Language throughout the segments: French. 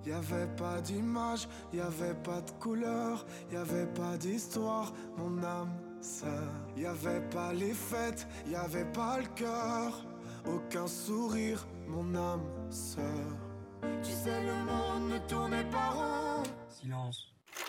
Y avait pas d'image, y avait pas de couleur, y avait pas d'histoire, mon âme sœur. Y avait pas les fêtes, y avait pas le cœur, aucun sourire, mon âme sœur. Tu sais, le monde ne tournait pas rond. Silence.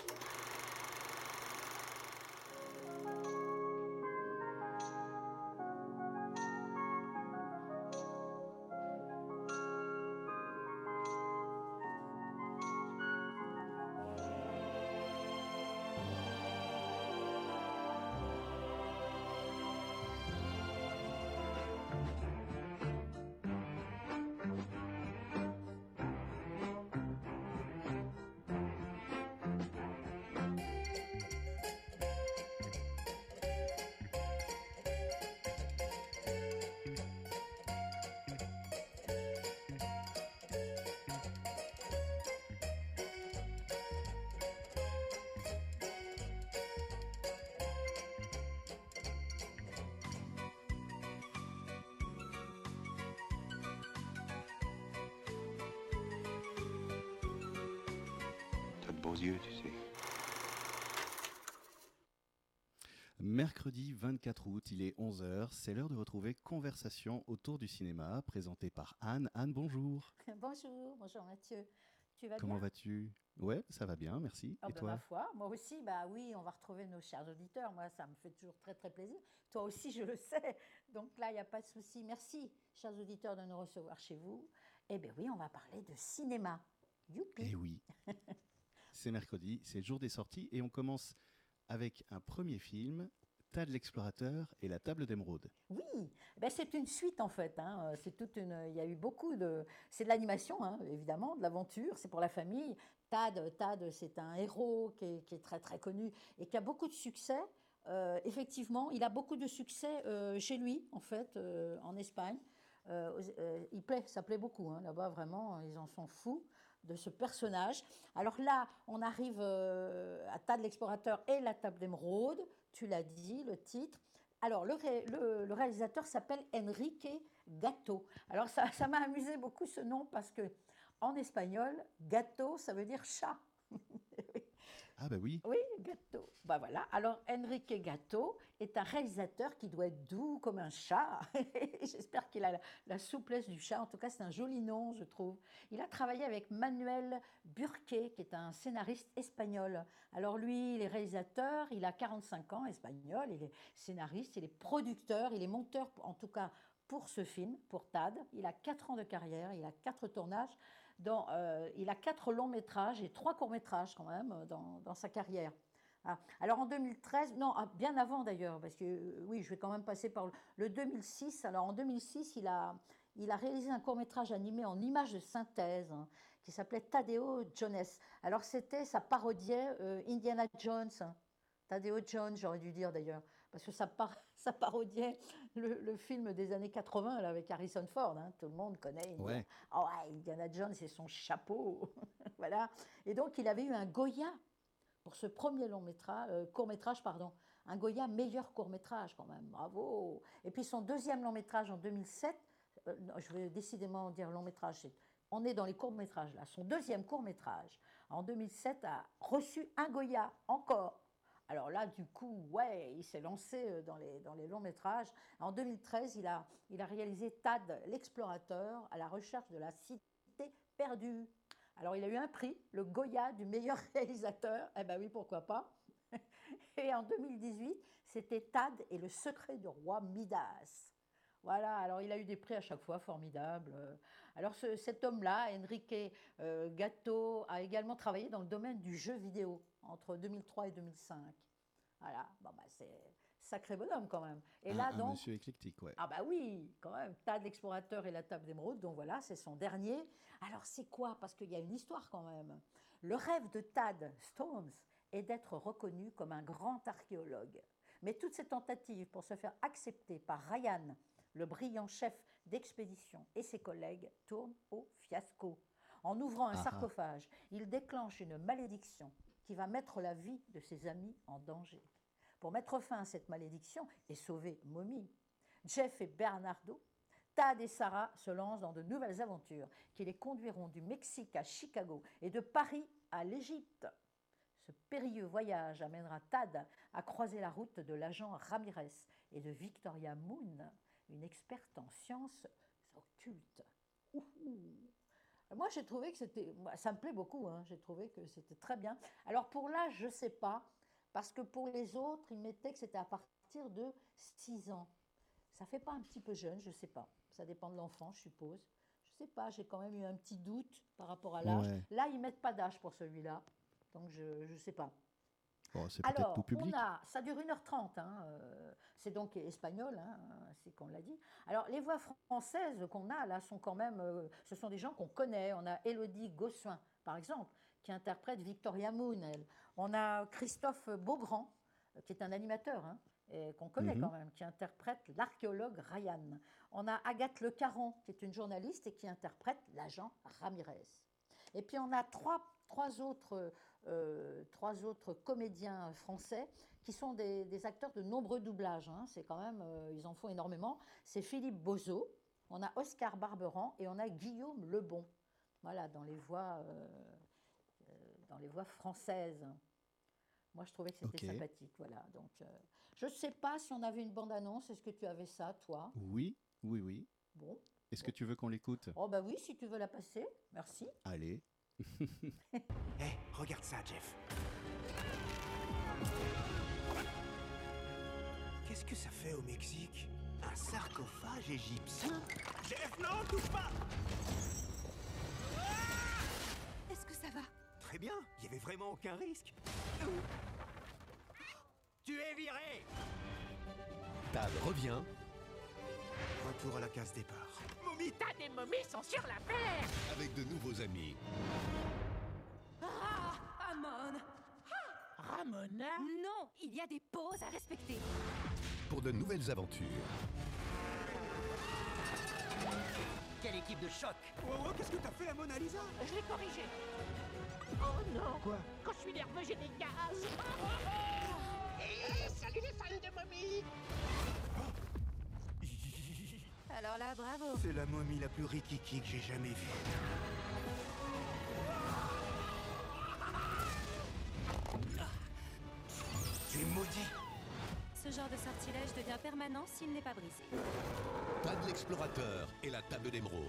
Yeux, tu sais. Mercredi 24 août, il est 11h, c'est l'heure de retrouver Conversation autour du cinéma, présentée par Anne. Anne, bonjour. Bonjour Mathieu. Tu vas bien? Comment vas-tu? Ouais, ça va bien, merci. Oh, Et toi? ma foi, moi aussi, oui, on va retrouver nos chers auditeurs. Moi, ça me fait toujours très, très plaisir. Toi aussi, je le sais. Donc là, il n'y a pas de souci. Merci, chers auditeurs, de nous recevoir chez vous. Eh bien oui, on va parler de cinéma. Youpi! Eh oui. C'est mercredi, c'est le jour des sorties et on commence avec un premier film, Tad l'explorateur et la table d'émeraude. Oui, c'est une suite en fait. Il y a eu beaucoup de. C'est de l'animation, évidemment, de l'aventure. C'est pour la famille. Tad, c'est un héros qui est très très connu et qui a beaucoup de succès. Effectivement, il a beaucoup de succès chez lui, en fait, en Espagne. Ça plaît beaucoup, là-bas, vraiment, ils en sont fous de ce personnage. Alors là, on arrive à Tad l'explorateur et la table d'émeraude, tu l'as dit, le titre. Alors, le réalisateur s'appelle Enrique Gato. Alors, ça m'a amusé beaucoup ce nom parce que en espagnol, gato, ça veut dire chat. Ah bah oui. Oui, Gato. Voilà. Alors, Enrique Gato est un réalisateur qui doit être doux comme un chat. J'espère qu'il a la souplesse du chat. En tout cas, c'est un joli nom, je trouve. Il a travaillé avec Manuel Burqué, qui est un scénariste espagnol. Alors lui, il est réalisateur, il a 45 ans, espagnol, il est scénariste, il est producteur, il est monteur, en tout cas, pour ce film, pour Tad. Il a 4 ans de carrière, il a 4 tournages, il a 4 longs métrages et 3 courts métrages quand même dans sa carrière. Alors en 2013, bien avant d'ailleurs, parce que oui, je vais quand même passer par le 2006. Alors en 2006, il a réalisé un court métrage animé en images de synthèse qui s'appelait Tadeo Jones. Alors ça parodiait Indiana Jones. Tadeo Jones, j'aurais dû dire d'ailleurs, parce que ça parodiait le film des années 80 là, avec Harrison Ford. Tout le monde connaît Indiana. Ouais. Oh, Indiana Jones et son chapeau. Voilà. Et donc, il avait eu un Goya pour ce premier court-métrage, un Goya meilleur court-métrage quand même, bravo. Et puis son deuxième long-métrage en 2007, je vais décidément dire long-métrage, on est dans les courts-métrages là, son deuxième court-métrage en 2007 a reçu un Goya encore. Alors là, du coup, ouais, il s'est lancé dans les longs métrages. En 2013, il a réalisé Tad l'explorateur à la recherche de la cité perdue. Alors, il a eu un prix, le Goya du meilleur réalisateur. Eh ben oui, pourquoi pas. Et en 2018, c'était Tad et le secret du roi Midas. Voilà, alors il a eu des prix à chaque fois, formidables. Alors cet homme-là, Enrique Gato, a également travaillé dans le domaine du jeu vidéo entre 2003 et 2005. Voilà, c'est sacré bonhomme quand même. Et là, donc, monsieur éclectique, ouais. Ah bah oui, quand même, Tad l'explorateur et la table d'émeraude, donc voilà, c'est son dernier. Alors c'est quoi? Parce qu'il y a une histoire quand même. Le rêve de Tad Stones est d'être reconnu comme un grand archéologue. Mais toutes ces tentatives pour se faire accepter par Ryan, le brillant chef d'expédition, et ses collègues tournent au fiasco. En ouvrant un sarcophage, il déclenche une malédiction qui va mettre la vie de ses amis en danger. Pour mettre fin à cette malédiction et sauver Mommy, Jeff et Bernardo Tad et Sarah se lancent dans de nouvelles aventures qui les conduiront du Mexique à Chicago et de Paris à l'Égypte. Ce périlleux voyage amènera Tad à croiser la route de l'agent Ramirez et de Victoria Moon, une experte en sciences occultes. Moi, j'ai trouvé que ça me plaît beaucoup, hein, j'ai trouvé que c'était très bien. Alors pour l'âge, je ne sais pas, parce que pour les autres, ils mettaient que c'était à partir de 6 ans. Ça ne fait pas un petit peu jeune, je ne sais pas. Ça dépend de l'enfant, je suppose. Je ne sais pas, j'ai quand même eu un petit doute par rapport à l'âge. Ouais. Là, ils ne mettent pas d'âge pour celui-là, donc je ne sais pas. Bon, c'est peut-être tout Alors, public. ça dure 1h30, hein, c'est donc espagnol, hein, c'est qu'on l'a dit. Alors, les voix françaises qu'on a là sont quand même, ce sont des gens qu'on connaît. On a Élodie Gossuin, par exemple, qui interprète Victoria Moon. On a Christophe Beaugrand, qui est un animateur, hein, et qu'on connaît quand même, qui interprète l'archéologue Ryan. On a Agathe Le Caron, qui est une journaliste et qui interprète l'agent Ramirez. Et puis on a trois autres comédiens français qui sont des acteurs de nombreux doublages. Hein. C'est quand même, ils en font énormément. C'est Philippe Bozo, on a Oscar Barberan et on a Guillaume Lebon. Voilà, dans les voix françaises. Moi, je trouvais que c'était sympathique. Voilà. Donc, je ne sais pas si on avait une bande-annonce. Est-ce que tu avais ça, toi? Oui. Bon. Est-ce que tu veux qu'on l'écoute? Oh, bah oui, si tu veux la passer. Merci. Allez. Hé, regarde ça, Jeff. Qu'est-ce que ça fait au Mexique? Un sarcophage égyptien? Jeff, non, touche pas! Est-ce que ça va? Très bien, il y avait vraiment aucun risque. Tu es viré! Tad revient. Retour à la case départ. Tad et Mommy sont sur la paire. Avec de nouveaux amis. Amon. Ramona? Non, il y a des pauses à respecter. Pour de nouvelles aventures. Quelle équipe de choc! Oh, qu'est-ce que t'as fait à Mona Lisa? Je l'ai corrigé. Oh non! Quoi? Quand je suis nerveux, j'ai des gaz. Et salut les fans de Mommy! Alors là, bravo. C'est la momie la plus rikiki que j'ai jamais vue. Tu es maudit! Ce genre de sortilège devient permanent s'il n'est pas brisé. Tad l'explorateur et la table d'émeraude.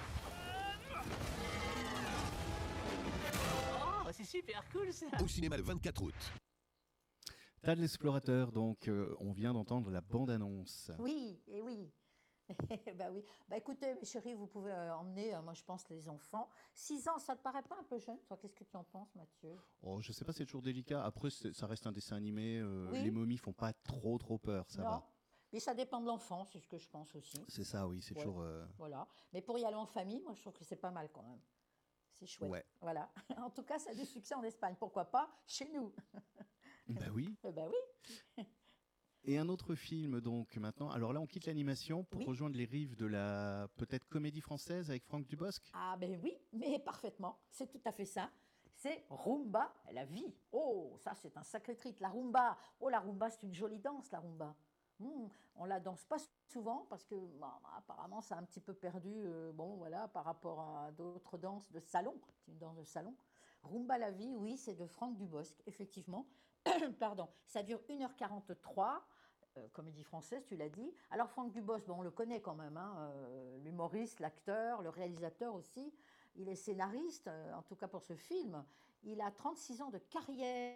Oh, c'est super cool ça! Au cinéma le 24 août. Tad l'explorateur, donc on vient d'entendre la bande-annonce. Oui, et oui. Bah oui. Bah écoutez, mes chéris, vous pouvez emmener, moi je pense, les enfants. 6 ans, ça te paraît pas un peu jeune? Toi, qu'est-ce que tu en penses, Mathieu? Oh, je sais pas, c'est toujours délicat. Après, ça reste un dessin animé. Oui. Les momies font pas trop peur, ça Non. va. Mais ça dépend de l'enfant, c'est ce que je pense aussi. C'est ça, oui, c'est Ouais. toujours. Voilà. Mais pour y aller en famille, moi je trouve que c'est pas mal quand même. C'est chouette. Ouais. Voilà. En tout cas, ça a du succès en Espagne. Pourquoi pas chez nous? Bah oui. Eh ben oui. Et un autre film, donc maintenant. Alors là, on quitte l'animation pour Oui. rejoindre les rives de la peut-être comédie française avec Franck Dubosc. Ah ben oui, mais parfaitement. C'est tout à fait ça. C'est Rumba, la vie. Oh, ça c'est un sacré trip. La rumba. Oh, la rumba, c'est une jolie danse, la rumba. On la danse pas souvent parce que apparemment ça a un petit peu perdu, bon voilà, par rapport à d'autres danses de salon. C'est une danse de salon. Rumba la vie, oui, c'est de Franck Dubosc, effectivement. Pardon, ça dure 1h43, comédie française, tu l'as dit. Alors Franck Dubosc, bon, on le connaît quand même, hein, l'humoriste, l'acteur, le réalisateur aussi. Il est scénariste, en tout cas pour ce film. Il a 36 ans de carrière,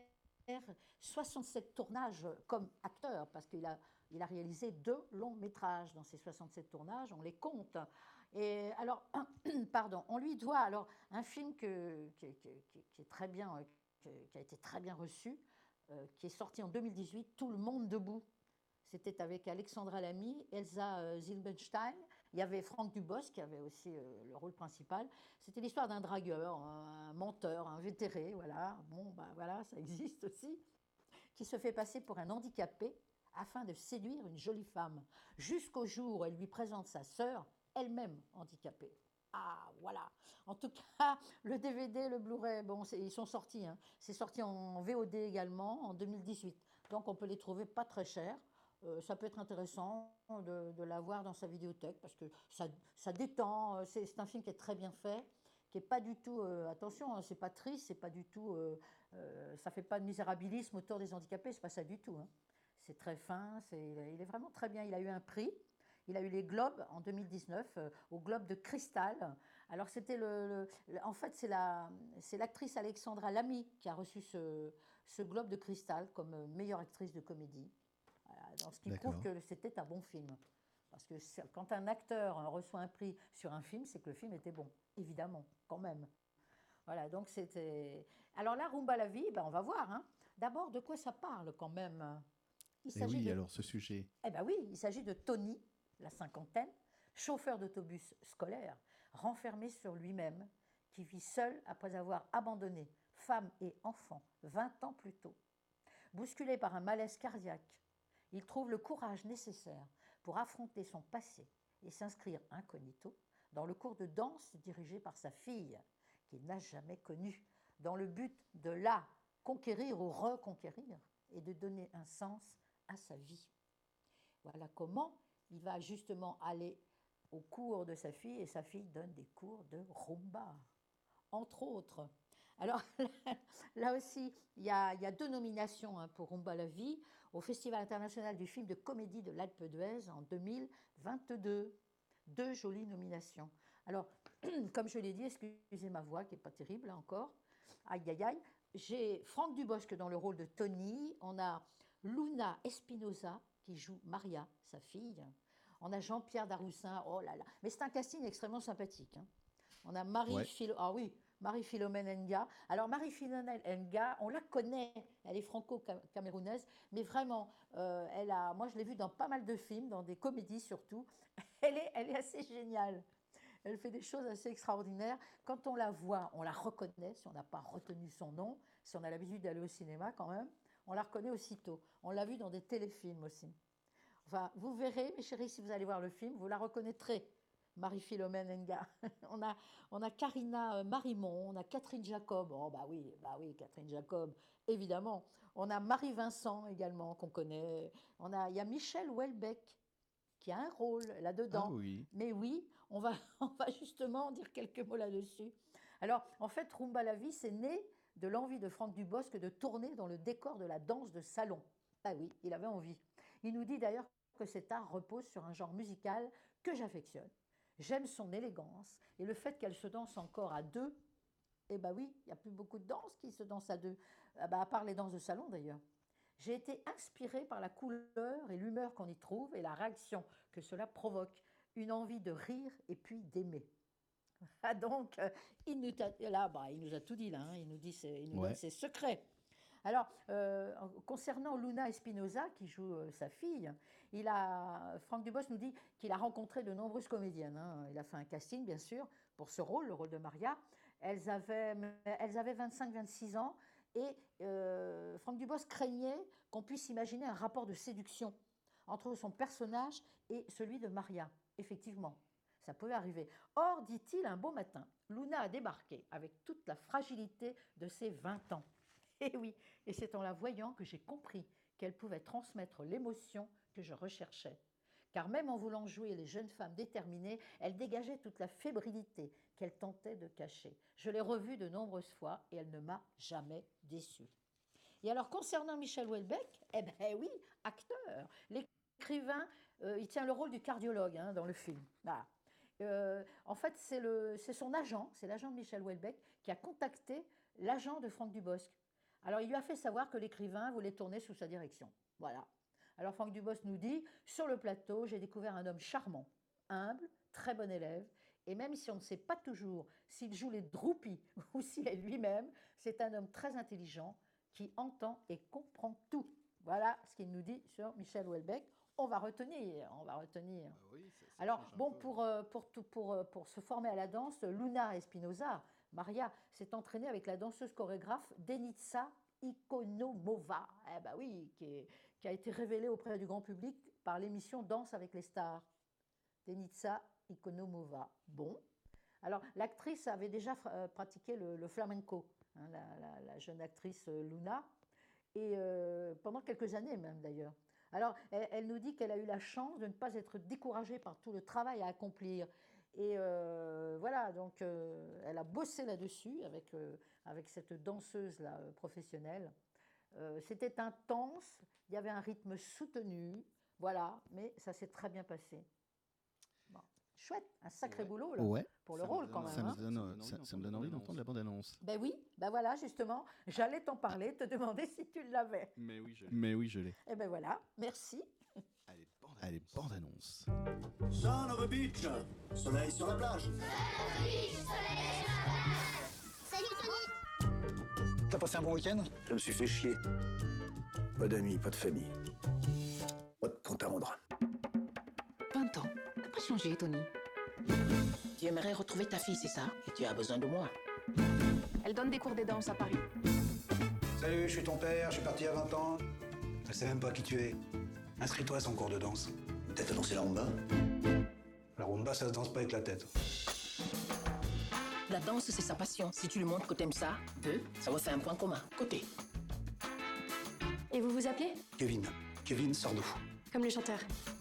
67 tournages comme acteur, parce qu'il a réalisé 2 longs métrages dans ces 67 tournages, on les compte. Et alors, pardon, on lui doit alors un film qui est très bien, qui a été très bien reçu, qui est sorti en 2018, Tout le monde debout. C'était avec Alexandra Lamy, Elsa Zilbenstein. Il y avait Franck Dubosc qui avait aussi le rôle principal. C'était l'histoire d'un dragueur, un menteur, un vétéré, voilà. Bon, bah voilà, ça existe aussi, qui se fait passer pour un handicapé afin de séduire une jolie femme, jusqu'au jour où elle lui présente sa sœur, elle-même handicapée. Ah, voilà. En tout cas, le DVD, le Blu-ray, bon, ils sont sortis. Hein. C'est sorti en VOD également en 2018. Donc, on peut les trouver pas très chers. ça peut être intéressant de la voir dans sa vidéothèque parce que ça détend. C'est un film qui est très bien fait, qui est pas du tout. Attention, hein, c'est pas triste, c'est pas du tout. Ça fait pas de misérabilisme autour des handicapés, c'est pas ça du tout. Hein. C'est très fin, il est vraiment très bien. Il a eu un prix. Il a eu les Globes en 2019, au Globe de Cristal. Alors c'était en fait c'est l'actrice Alexandra Lamy qui a reçu ce Globe de Cristal comme meilleure actrice de comédie. Voilà, donc ce qui prouve que c'était un bon film. Parce que quand un acteur reçoit un prix sur un film, c'est que le film était bon, évidemment, quand même. Voilà, donc c'était. Alors là, Rumba la vie, ben on va voir. Hein. D'abord, de quoi ça parle quand même? Alors ce sujet. Eh bien oui, il s'agit de Tony, la cinquantaine, chauffeur d'autobus scolaire, renfermé sur lui-même, qui vit seul après avoir abandonné femme et enfant 20 ans plus tôt. Bousculé par un malaise cardiaque, il trouve le courage nécessaire pour affronter son passé et s'inscrire incognito dans le cours de danse dirigé par sa fille, qu'il n'a jamais connue, dans le but de la conquérir ou reconquérir et de donner un sens à sa vie. Voilà comment il va justement aller au cours de sa fille et sa fille donne des cours de rumba, entre autres. Alors là aussi, il y a 2 nominations hein, pour Rumba la vie au Festival international du film de comédie de l'Alpe d'Huez en 2022. 2 jolies nominations. Alors, comme je l'ai dit, excusez ma voix qui n'est pas terrible là encore. Aïe, aïe, aïe. J'ai Franck Dubosc dans le rôle de Tony. On a Luna Espinosa qui joue Maria, sa fille. On a Jean-Pierre Daroussin. Oh là là. Mais c'est un casting extrêmement sympathique. Hein. On a Marie-Philomène Nga. Alors, Marie-Philomène Nga, on la connaît. Elle est franco-camerounaise. Mais vraiment, moi, je l'ai vue dans pas mal de films, dans des comédies surtout. Elle est assez géniale. Elle fait des choses assez extraordinaires. Quand on la voit, on la reconnaît, si on n'a pas retenu son nom, si on a l'habitude d'aller au cinéma quand même, on la reconnaît aussitôt. On l'a vue dans des téléfilms aussi. Enfin, vous verrez, mes chéris, si vous allez voir le film, vous la reconnaîtrez, Marie-Philomène Nga. on a Karina Marimon, on a Catherine Jacob. Oh, bah oui, Catherine Jacob, évidemment. On a Marie Vincent également, qu'on connaît. Il y a Michel Houellebecq, qui a un rôle là-dedans. Ah oui. Mais oui, on va justement dire quelques mots là-dessus. Alors, en fait, Rumba la vie, c'est né de l'envie de Franck Dubosc de tourner dans le décor de la danse de salon. Ah oui, il avait envie. Il nous dit d'ailleurs que cet art repose sur un genre musical que j'affectionne. J'aime son élégance et le fait qu'elle se danse encore à 2. Eh bien oui, il n'y a plus beaucoup de danses qui se dansent à 2, à part les danses de salon d'ailleurs. J'ai été inspirée par la couleur et l'humeur qu'on y trouve et la réaction que cela provoque, une envie de rire et puis d'aimer. Ah donc, il nous a tout dit là, hein, il nous donne ses secrets. Alors, concernant Luna Espinosa, qui joue sa fille, Franck Dubosc nous dit qu'il a rencontré de nombreuses comédiennes. Hein. Il a fait un casting, bien sûr, pour ce rôle, le rôle de Maria. Elles avaient 25-26 ans. Et Franck Dubosc craignait qu'on puisse imaginer un rapport de séduction entre son personnage et celui de Maria. Effectivement, ça pouvait arriver. Or, dit-il, un beau matin, Luna a débarqué avec toute la fragilité de ses 20 ans. Et oui, et c'est en la voyant que j'ai compris qu'elle pouvait transmettre l'émotion que je recherchais. Car même en voulant jouer les jeunes femmes déterminées, elle dégageait toute la fébrilité qu'elle tentait de cacher. Je l'ai revue de nombreuses fois et elle ne m'a jamais déçue. Et alors, concernant Michel Houellebecq, eh bien oui, acteur. L'écrivain, il tient le rôle du cardiologue hein, dans le film. Voilà. En fait, c'est son agent, c'est l'agent de Michel Houellebecq qui a contacté l'agent de Franck Dubosc. Alors, il lui a fait savoir que l'écrivain voulait tourner sous sa direction. Voilà. Alors Franck Dubosc nous dit « Sur le plateau, j'ai découvert un homme charmant, humble, très bon élève, et même si on ne sait pas toujours s'il joue les droupies ou s'il est lui-même, c'est un homme très intelligent qui entend et comprend tout. » Voilà ce qu'il nous dit sur Michel Houellebecq. On va retenir. Oui, alors, bon, pour se former à la danse, Luna Espinosa, Maria, s'est entraînée avec la danseuse chorégraphe Denitsa Ikonomova, oui, qui a été révélée auprès du grand public par l'émission Danse avec les stars. Denitsa Ikonomova. Bon. Alors, l'actrice avait déjà pratiqué le flamenco, hein, la jeune actrice Luna, et pendant quelques années même d'ailleurs. Alors, elle nous dit qu'elle a eu la chance de ne pas être découragée par tout le travail à accomplir. Et voilà, donc elle a bossé là-dessus avec cette danseuse-là professionnelle. C'était intense, il y avait un rythme soutenu, voilà, mais ça s'est très bien passé. Bon. Chouette, un sacré boulot là, pour le rôle quand même. Ça me donne envie d'entendre la bande-annonce. Ben oui, ben voilà, justement, j'allais t'en parler, te demander si tu l'avais. Mais oui, je l'ai. Eh ben voilà, merci. Allez, bande-annonce. Sun of the beach, soleil sur la plage. Salut Tony. T'as passé un bon week-end? Je me suis fait chier. Pas d'amis, pas de famille. Pas de compte à rendre. 20 ans. T'as pas changé, Tony. Tu aimerais retrouver ta fille, c'est ça? Et tu as besoin de moi. Elle donne des cours de danse à Paris. Salut, je suis ton père, je suis parti à 20 ans. Je sais même pas qui tu es. Inscris-toi à son cours de danse. Peut-être à danser la rumba? La rumba, ça se danse pas avec la tête. La danse, c'est sa passion. Si tu lui montres que t'aimes ça, ça va faire un point commun. Côté. Et vous vous appelez? Kevin. Kevin Sardou. Comme le chanteur.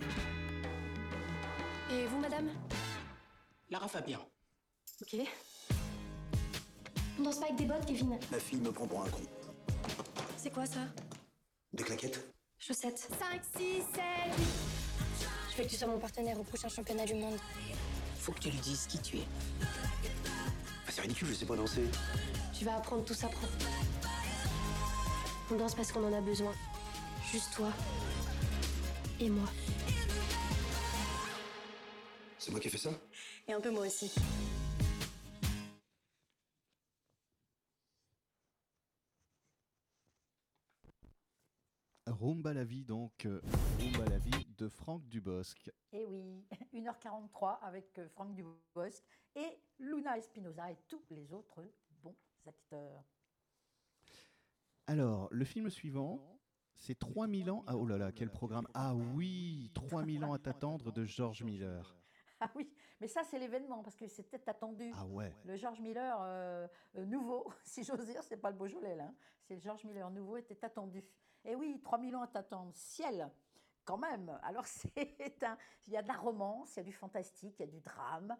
Et vous, madame? Lara Fabian. Ok. On danse pas avec des bottes, Kevin. Ma fille me prend pour un con. C'est quoi ça? Des claquettes? Chaussettes. 5, 6, 7, 8. Je veux que tu sois mon partenaire au prochain championnat du monde. Faut que tu lui dises qui tu es. Ah, c'est ridicule, je sais pas danser. Tu vas apprendre, tout s'apprend. On danse parce qu'on en a besoin. Juste toi. Et moi. C'est moi qui ai fait ça? Et un peu moi aussi. Rumba la vie, donc. Rumba la vie de Franck Dubosc. Et oui, 1h43 avec Franck Dubosc et Luna Espinosa et tous les autres bons acteurs. Alors, le film suivant, c'est 3000 ans. Ah, oh là là, quel programme. Ah oui, 3000 ans à t'attendre de George Miller. Ah oui, mais ça c'est l'événement parce que c'était attendu. Ah ouais. Le George Miller nouveau, si j'ose dire, c'est pas le Beaujolais là, c'est le George Miller nouveau était attendu. Et oui, 3000 ans à t'attendre, ciel, quand même. Alors il y a de la romance, il y a du fantastique, il y a du drame.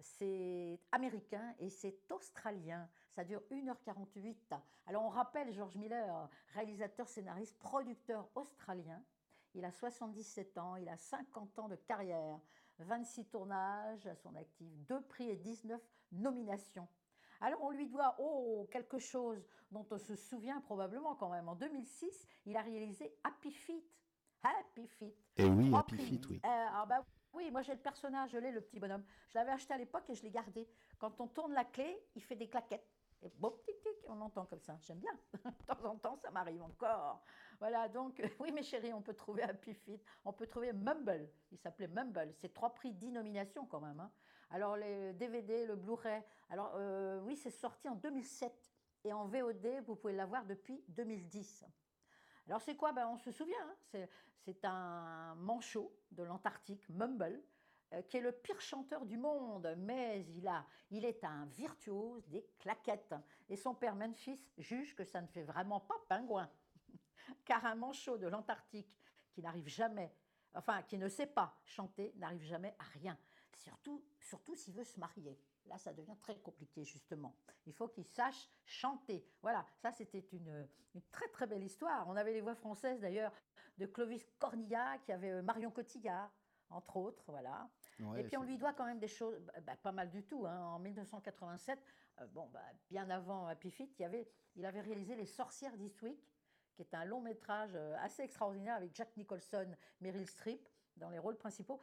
C'est américain et c'est australien. Ça dure 1h48. Alors on rappelle George Miller, réalisateur, scénariste, producteur australien. Il a 77 ans, il a 50 ans de carrière, 26 tournages à son actif, 2 prix et 19 nominations. Alors on lui doit quelque chose dont on se souvient probablement quand même. En 2006, il a réalisé Happy Feet. Happy Feet. Et oui, 3 Happy prix. Feet, oui. Oui, moi j'ai le personnage, je l'ai, le petit bonhomme. Je l'avais acheté à l'époque et je l'ai gardé. Quand on tourne la clé, il fait des claquettes. Et bon, tic, tic, on entend comme ça. J'aime bien. De temps en temps, ça m'arrive encore. Voilà, donc, oui, mes chéris, on peut trouver Happy Feet. On peut trouver Mumble. Il s'appelait Mumble. C'est 3 prix, 10 nominations quand même. Hein. Alors, les DVD, le Blu-ray. Alors, oui, c'est sorti en 2007. Et en VOD, vous pouvez l'avoir depuis 2010. Alors, c'est quoi? On se souvient. Hein, c'est un manchot de l'Antarctique, Mumble, qui est le pire chanteur du monde, mais il est un virtuose des claquettes. Et son père Memphis juge que ça ne fait vraiment pas pingouin. Car un manchot de l'Antarctique qui n'arrive jamais, qui ne sait pas chanter, n'arrive jamais à rien. Surtout s'il veut se marier. Là, ça devient très compliqué, justement. Il faut qu'il sache chanter. Voilà, ça, c'était une très, très belle histoire. On avait les voix françaises, d'ailleurs, de Clovis Cornillac, qui avait Marion Cotillard, entre autres, voilà. Ouais, et puis, on lui doit quand même des choses, pas mal du tout. Hein. En 1987, bien avant Happy Feet, il avait réalisé Les Sorcières d'Eastwick, qui est un long métrage assez extraordinaire avec Jack Nicholson, Meryl Streep, dans les rôles principaux.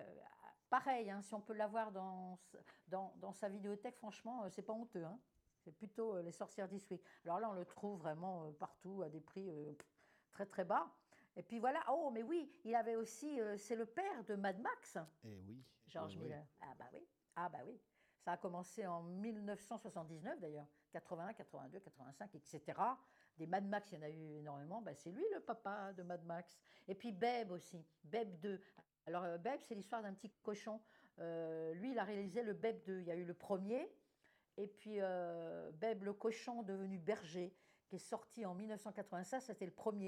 Pareil, hein, si on peut l'avoir dans sa vidéothèque, franchement, c'est pas honteux. Hein. C'est plutôt Les Sorcières d'Eastwick. Alors là, on le trouve vraiment partout à des prix très très bas. Et puis voilà, mais oui, il avait aussi, c'est le père de Mad Max, oui, George Miller. Oui. Ah bah oui, ça a commencé en 1979 d'ailleurs, 81, 82, 85, etc. Des Mad Max, il y en a eu énormément, c'est lui le papa de Mad Max. Et puis Babe aussi, Babe 2. Alors Babe, c'est l'histoire d'un petit cochon. Lui, il a réalisé le Babe 2, il y a eu le premier, et puis Babe le cochon devenu berger, qui est sorti en 1985, c'était le premier,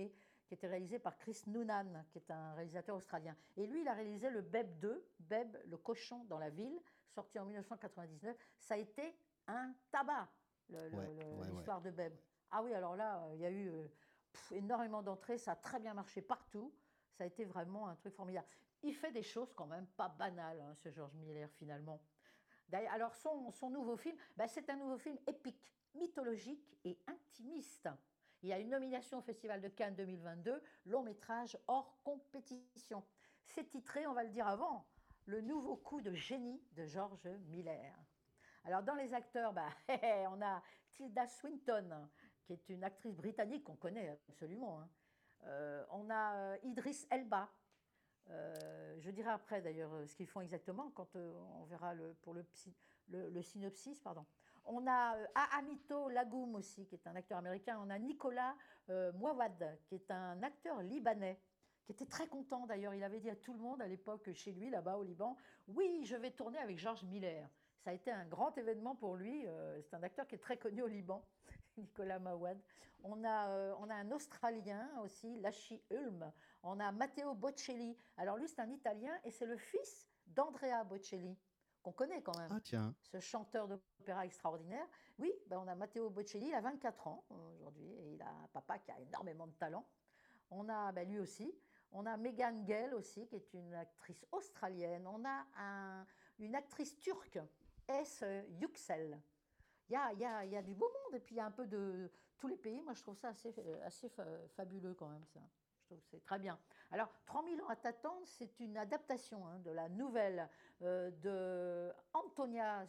qui était réalisé par Chris Noonan, qui est un réalisateur australien. Et lui, il a réalisé le Beb 2, Beb, le cochon dans la ville, sorti en 1999. Ça a été un tabac, l'histoire de Beb. Ah oui, alors là, il y a eu énormément d'entrées, ça a très bien marché partout. Ça a été vraiment un truc formidable. Il fait des choses quand même pas banales, hein, ce George Miller, finalement. Alors, son nouveau film, c'est un nouveau film épique, mythologique et intimiste. Il y a une nomination au Festival de Cannes 2022, long métrage hors compétition. C'est titré, on va le dire avant, Le nouveau coup de génie de George Miller. Alors, dans les acteurs, on a Tilda Swinton, qui est une actrice britannique qu'on connaît absolument. Hein. On a Idris Elba. Je dirai après d'ailleurs ce qu'ils font exactement quand on verra le synopsis. Pardon. On a Amito Lagoum aussi, qui est un acteur américain. On a Nicolas Mouawad, qui est un acteur libanais, qui était très content d'ailleurs. Il avait dit à tout le monde à l'époque chez lui, là-bas au Liban, oui, je vais tourner avec George Miller. Ça a été un grand événement pour lui. C'est un acteur qui est très connu au Liban, Nicolas Mouawad. On a un Australien aussi, Lachi Hulme. On a Matteo Bocelli. Alors lui, c'est un Italien et c'est le fils d'Andrea Bocelli, qu'on connaît quand même. Ah tiens. Ce chanteur d'opéra extraordinaire. Oui, on a Matteo Bocelli, il a 24 ans aujourd'hui et il a un papa qui a énormément de talent. On a lui aussi. On a Megan Gale aussi, qui est une actrice australienne. On a une actrice turque, S. Yüksel. Il y a du beau monde et puis il y a un peu de tous les pays. Moi, je trouve ça assez fabuleux quand même, ça. Je trouve que c'est très bien. Alors, 3000 ans à t'attendre, c'est une adaptation de la nouvelle de Antonia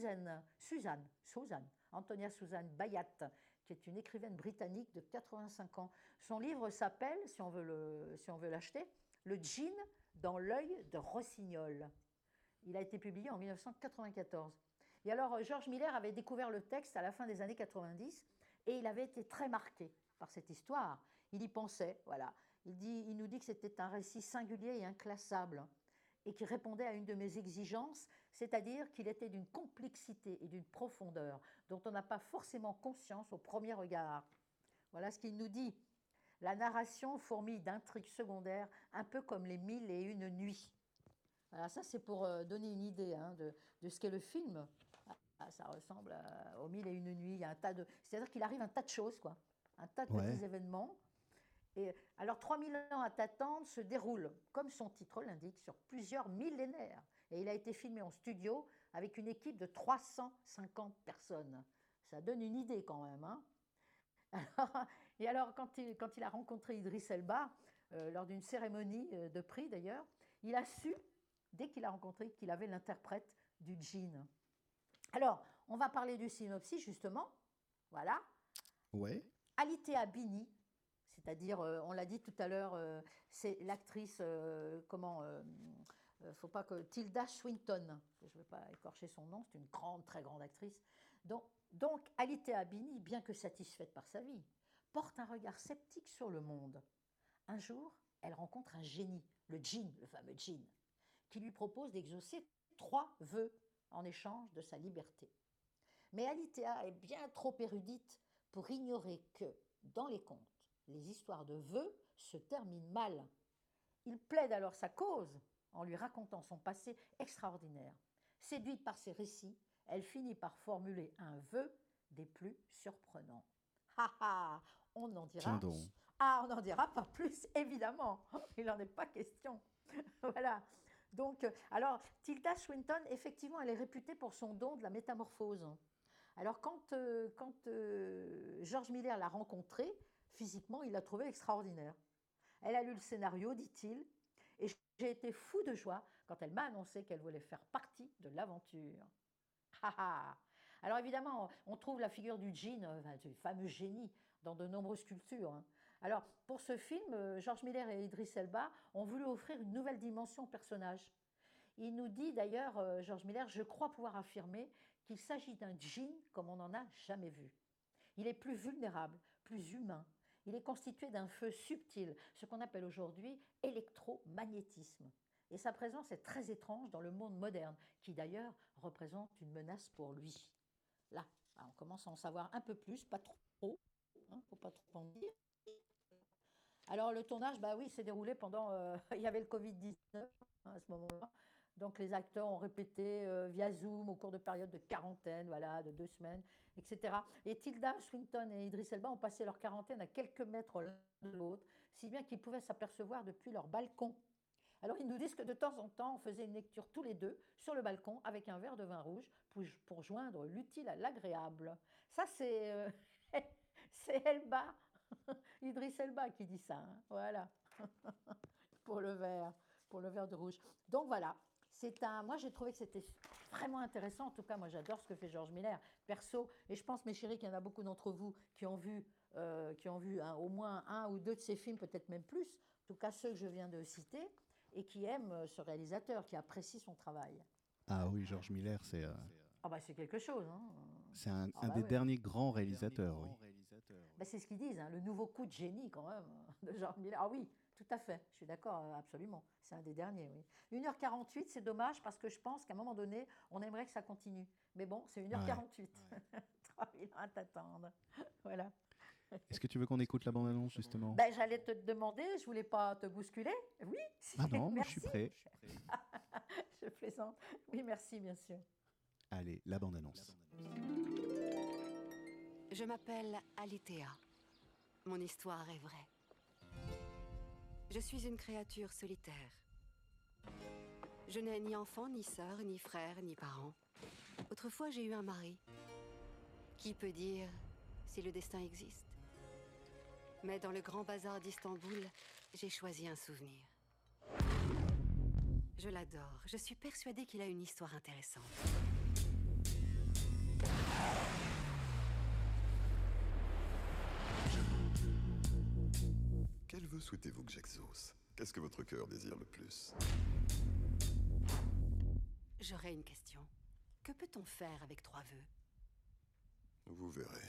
Antonia Suzanne Bayat, qui est une écrivaine britannique de 85 ans. Son livre s'appelle, si on veut l'acheter, Le djinn dans l'œil de Rossignol. Il a été publié en 1994. Et alors, George Miller avait découvert le texte à la fin des années 90 et il avait été très marqué par cette histoire. Il y pensait, voilà. Il nous dit que c'était un récit singulier et inclassable et qui répondait à une de mes exigences, c'est-à-dire qu'il était d'une complexité et d'une profondeur dont on n'a pas forcément conscience au premier regard. Voilà ce qu'il nous dit. La narration fourmille d'intrigues secondaires, un peu comme les 1001 nuits. Voilà, ça c'est pour donner une idée de ce qu'est le film. Ça ressemble aux 1001 nuits. Il y a un tas de, c'est-à-dire qu'il arrive un tas de choses, quoi, un tas de petits événements. Et alors 3000 ans à t'attendre se déroule, comme son titre l'indique, sur plusieurs millénaires. Et il a été filmé en studio avec une équipe de 350 personnes. Ça donne une idée quand même. Hein. Alors quand il a rencontré Idris Elba, lors d'une cérémonie de prix d'ailleurs, il a su, dès qu'il a rencontré, qu'il avait l'interprète du djinn. Alors, on va parler du synopsis justement. Voilà. Ouais. Alitea Bini, c'est-à-dire, on l'a dit tout à l'heure, c'est l'actrice, faut pas que Tilda Swinton, je ne vais pas écorcher son nom, c'est une grande, très grande actrice. Donc Alitea Bini, bien que satisfaite par sa vie, porte un regard sceptique sur le monde. Un jour, elle rencontre un génie, le djinn, le fameux djinn, qui lui propose d'exaucer 3 vœux en échange de sa liberté. Mais Alitea est bien trop érudite pour ignorer que, dans les contes, les histoires de vœux se terminent mal. Il plaide alors sa cause en lui racontant son passé extraordinaire. Séduite par ses récits, elle finit par formuler un vœu des plus surprenants. On n'en dira pas plus, évidemment. Il n'en est pas question. Voilà. Donc, alors, Tilda Swinton, effectivement, elle est réputée pour son don de la métamorphose. Alors, quand George Miller l'a rencontrée, physiquement, il l'a trouvée extraordinaire. Elle a lu le scénario, dit-il, et j'ai été fou de joie quand elle m'a annoncé qu'elle voulait faire partie de l'aventure. Alors évidemment, on trouve la figure du djinn, du fameux génie, dans de nombreuses cultures. Alors, pour ce film, George Miller et Idris Elba ont voulu offrir une nouvelle dimension au personnage. Il nous dit d'ailleurs, George Miller, je crois pouvoir affirmer qu'il s'agit d'un djinn comme on n'en a jamais vu. Il est plus vulnérable, plus humain. Il est constitué d'un feu subtil, ce qu'on appelle aujourd'hui électromagnétisme. Et sa présence est très étrange dans le monde moderne, qui d'ailleurs représente une menace pour lui. Là, on commence à en savoir un peu plus, pas trop, faut pas trop en dire. Alors, le tournage, bah oui, s'est déroulé pendant. Il y avait le Covid-19 à ce moment-là. Donc, les acteurs ont répété via Zoom au cours de périodes de quarantaine, voilà, de 2 semaines, etc. Et Tilda Swinton et Idris Elba ont passé leur quarantaine à quelques mètres l'un de l'autre, si bien qu'ils pouvaient s'apercevoir depuis leur balcon. Alors, ils nous disent que de temps en temps, on faisait une lecture tous les deux sur le balcon avec un verre de vin rouge pour joindre l'utile à l'agréable. Ça, c'est Elba, Idriss Elba qui dit ça. Hein, voilà, pour le verre de rouge. Donc voilà, moi j'ai trouvé que c'était vraiment intéressant. En tout cas, moi j'adore ce que fait George Miller, perso. Et je pense, mes chéris, qu'il y en a beaucoup d'entre vous qui ont vu, au moins un ou deux de ses films, peut-être même plus. En tout cas, ceux que je viens de citer, et qui aiment ce réalisateur, qui apprécie son travail. Ah oui, George Miller, c'est Ah bah c'est quelque chose. Hein. c'est un des derniers grands réalisateurs, oui. Bah c'est ce qu'ils disent, hein, le nouveau coup de génie quand même de George Miller. Ah oui, tout à fait, je suis d'accord, absolument. C'est un des derniers, oui. 1h48, c'est dommage parce que je pense qu'à un moment donné, on aimerait que ça continue. Mais bon, c'est 1h48. 3000 ans à t'attendre. Voilà. Est-ce que tu veux qu'on écoute la bande-annonce, justement? Ben, j'allais te demander, je voulais pas te bousculer. Oui. Ah non, moi je suis prêt. Je plaisante. Oui, merci, bien sûr. Allez, la bande-annonce. Je m'appelle Alitea. Mon histoire est vraie. Je suis une créature solitaire. Je n'ai ni enfant, ni sœur, ni frère, ni parents. Autrefois, j'ai eu un mari. Qui peut dire si le destin existe? Mais dans le grand bazar d'Istanbul, j'ai choisi un souvenir. Je l'adore. Je suis persuadée qu'il a une histoire intéressante. Quel vœu souhaitez-vous que j'exauce? Qu'est-ce que votre cœur désire le plus? J'aurais une question. Que peut-on faire avec 3 vœux? Vous verrez.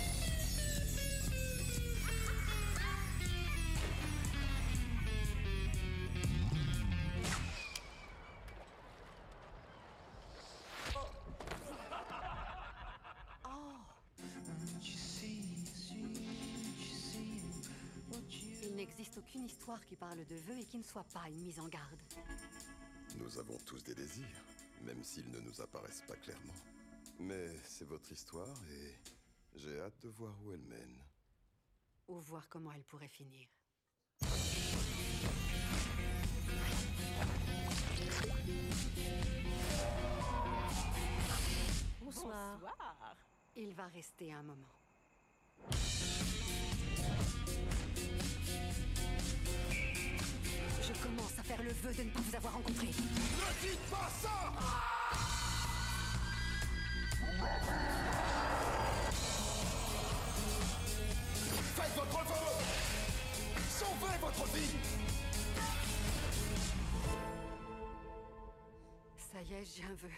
Il n'existe aucune histoire qui parle de vœux et qui ne soit pas une mise en garde. Nous avons tous des désirs, même s'ils ne nous apparaissent pas clairement. Mais c'est votre histoire et j'ai hâte de voir où elle mène. Ou voir comment elle pourrait finir. Bonsoir. Il va rester un moment. Je commence à faire le vœu de ne pas vous avoir rencontré. Ne dites pas ça! Faites votre vœu! Sauvez votre vie! Ça y est, j'ai un vœu.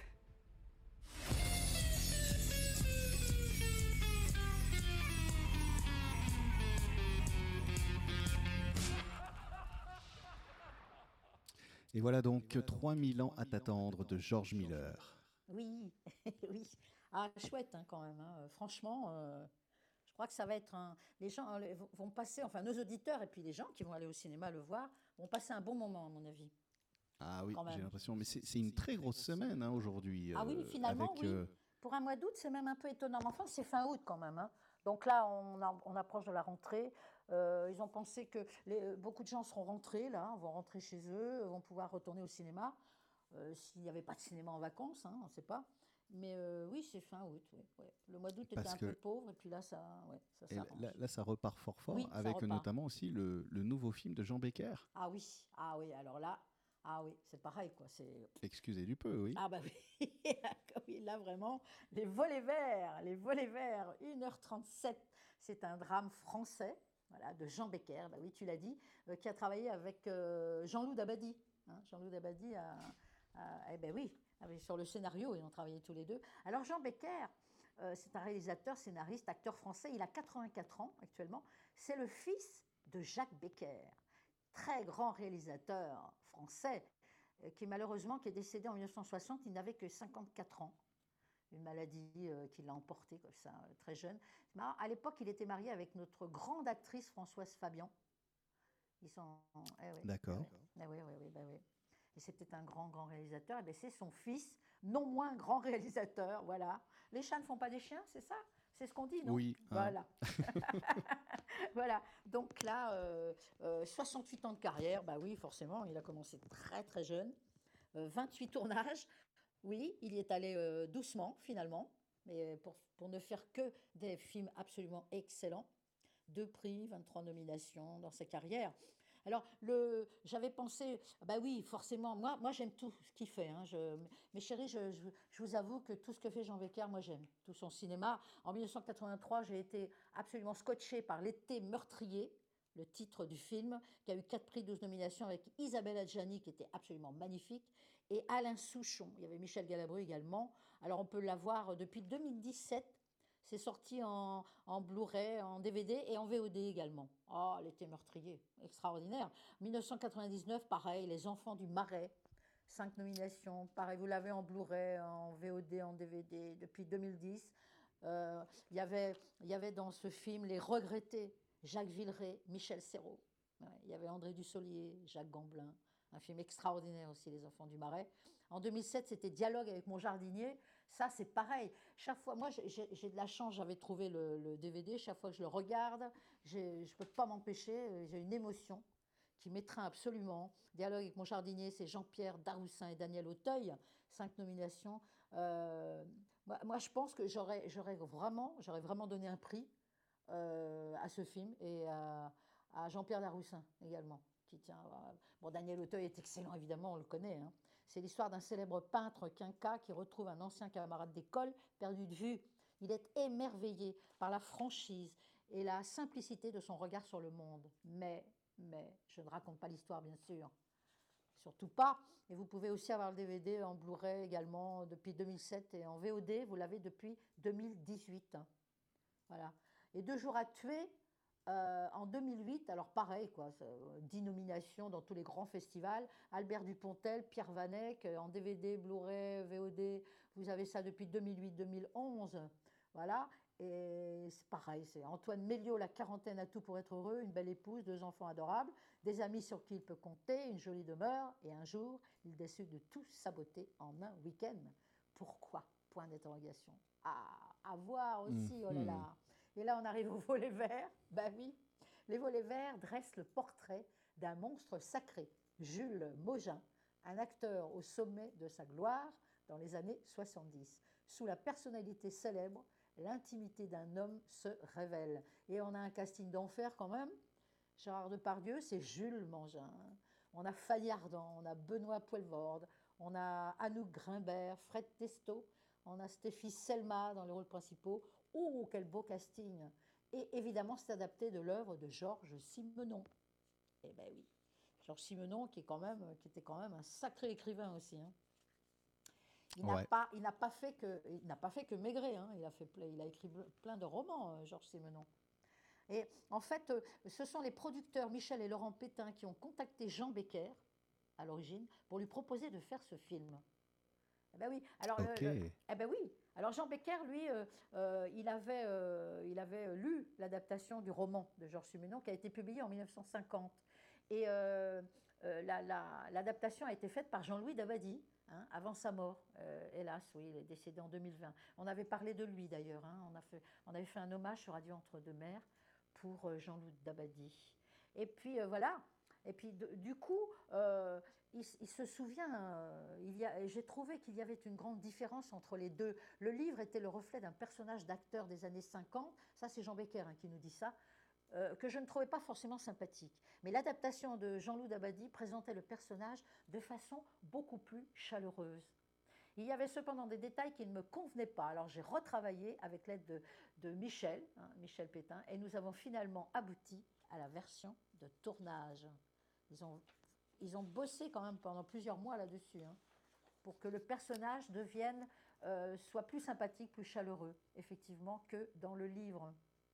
Et voilà donc 3000 ans à t'attendre de George Miller. Oui, oui. Ah, chouette hein, quand même. Hein. Franchement, je crois que ça va être les gens vont passer, enfin nos auditeurs et puis les gens qui vont aller au cinéma le voir, vont passer un bon moment à mon avis. Ah oui, j'ai l'impression. Mais c'est une très grosse semaine hein, aujourd'hui. Ah oui, finalement, avec, oui. Pour un mois d'août, c'est même un peu étonnant. Mais enfin, c'est fin août quand même. Hein. Donc là, on approche de la rentrée. Ils ont pensé que beaucoup de gens seront rentrés, là, vont rentrer chez eux, vont pouvoir retourner au cinéma. S'il n'y avait pas de cinéma en vacances, hein, on ne sait pas. Mais oui, c'est fin août. Oui, ouais. Le mois d'août était un peu pauvre, et puis là, ça s'arrange. Là, ça repart fort, oui, avec notamment aussi le nouveau film de Jean Becker. Ah oui, alors là, ah oui, c'est pareil, quoi. Excusez du peu, oui. Ah bah oui, oui, là vraiment, les volets verts, 1h37, c'est un drame français, voilà, de Jean Becker, bah oui, tu l'as dit, qui a travaillé avec Jean-Loup Dabadi. Hein, Jean-Loup Dabadi eh ben oui, sur le scénario, ils ont travaillé tous les deux. Alors Jean Becker, c'est un réalisateur, scénariste, acteur français, il a 84 ans actuellement, c'est le fils de Jacques Becker. Très grand réalisateur français qui est décédé en 1960, il n'avait que 54 ans. Une maladie qui l'a emporté comme ça, très jeune. À l'époque, il était marié avec notre grande actrice Françoise Fabian. Ils sont... oui. D'accord. Oui. Et c'était un grand, grand réalisateur. Et bien, c'est son fils, non moins grand réalisateur. Voilà. Les chats ne font pas des chiens, c'est ça? C'est ce qu'on dit, non? Oui. Voilà. Voilà. Donc là, 68 ans de carrière, bah oui, forcément, il a commencé très, très jeune. 28 tournages. Oui, il y est allé doucement, finalement, mais pour ne faire que des films absolument excellents. 2 prix, 23 nominations dans sa carrière. Alors, j'avais pensé, bah oui, forcément, moi j'aime tout ce qu'il fait. Hein, mais chérie, je vous avoue que tout ce que fait Jean Becker, moi j'aime. Tout son cinéma. En 1983, j'ai été absolument scotchée par L'été meurtrier, le titre du film, qui a eu 4 prix, 12 nominations, avec Isabelle Adjani, qui était absolument magnifique, et Alain Souchon. Il y avait Michel Galabru également. Alors, on peut la voir depuis 2017. C'est sorti en Blu-ray, en DVD et en VOD également. Oh, L'été meurtrier, extraordinaire. 1999, pareil, Les enfants du Marais, 5 nominations. Pareil, vous l'avez en Blu-ray, en VOD, en DVD depuis 2010. Il y avait dans ce film Les Regrettés, Jacques Villeray, Michel Serrault. Ouais, il y avait André Dussolier, Jacques Gamblin. Un film extraordinaire aussi, Les enfants du Marais. En 2007, c'était Dialogue avec mon jardinier. Ça, c'est pareil. Chaque fois, moi, j'ai de la chance, j'avais trouvé le DVD. Chaque fois que je le regarde, je ne peux pas m'empêcher. J'ai une émotion qui m'étreint absolument. Dialogue avec mon jardinier, c'est Jean-Pierre Daroussin et Daniel Auteuil. 5 nominations. Moi, je pense que j'aurais vraiment donné un prix à ce film et à Jean-Pierre Daroussin également. Bon, Daniel Auteuil est excellent, évidemment, on le connaît. Hein. C'est l'histoire d'un célèbre peintre quinca qui retrouve un ancien camarade d'école perdu de vue. Il est émerveillé par la franchise et la simplicité de son regard sur le monde. Mais je ne raconte pas l'histoire, bien sûr. Surtout pas. Et vous pouvez aussi avoir le DVD en Blu-ray également depuis 2007 et en VOD, vous l'avez depuis 2018. Hein. Voilà. Et 2 jours à tuer... en 2008, alors pareil, 10 nominations dans tous les grands festivals. Albert Dupontel, Pierre Vanek, en DVD, Blu-ray, VOD, vous avez ça depuis 2008-2011. Voilà, et c'est pareil, c'est Antoine Méliot, La quarantaine a tout pour être heureux, une belle épouse, 2 enfants adorables, des amis sur qui il peut compter, une jolie demeure, et un jour, il décide de tout saboter en un week-end. Pourquoi? Point d'interrogation. À voir aussi, oh là là. Et là, on arrive au volet vert. Ben oui, les volets verts dressent le portrait d'un monstre sacré, Jules Maugin, un acteur au sommet de sa gloire dans les années 70. Sous la personnalité célèbre, l'intimité d'un homme se révèle. Et on a un casting d'enfer quand même. Gérard Depardieu, c'est Jules Maugin. On a Fanny Ardant, on a Benoît Poelvoorde, on a Anouk Grimbert, Fred Testo, on a Stéphie Selma dans les rôles principaux. Oh, quel beau casting! Et évidemment, c'est adapté de l'œuvre de Georges Simenon. Eh bien oui, Georges Simenon qui était quand même un sacré écrivain aussi. Hein. Il n'a pas fait que Maigret. Hein. Il a écrit plein de romans, Georges Simenon. Et en fait, ce sont les producteurs Michel et Laurent Pétain qui ont contacté Jean Becker à l'origine pour lui proposer de faire ce film. Eh ben oui. Alors, Alors Jean Becker, lui, il avait lu l'adaptation du roman de Georges Simenon qui a été publié en 1950. Et l'adaptation a été faite par Jean-Louis Dabadi, hein, avant sa mort. Hélas, oui, il est décédé en 2020. On avait parlé de lui d'ailleurs. Hein, on avait fait un hommage sur Radio Entre-deux-Mers pour Jean-Louis Dabadi. Et puis voilà. Et puis du coup, il se souvient, j'ai trouvé qu'il y avait une grande différence entre les deux. Le livre était le reflet d'un personnage d'acteur des années 50, ça c'est Jean Becker hein, qui nous dit ça, que je ne trouvais pas forcément sympathique. Mais l'adaptation de Jean-Louis Dabadi présentait le personnage de façon beaucoup plus chaleureuse. Il y avait cependant des détails qui ne me convenaient pas. Alors j'ai retravaillé avec l'aide de Michel, hein, Michel Pétain, et nous avons finalement abouti à la version de tournage. Ils ont bossé quand même pendant plusieurs mois là-dessus, hein, pour que le personnage soit plus sympathique, plus chaleureux, effectivement, que dans le livre.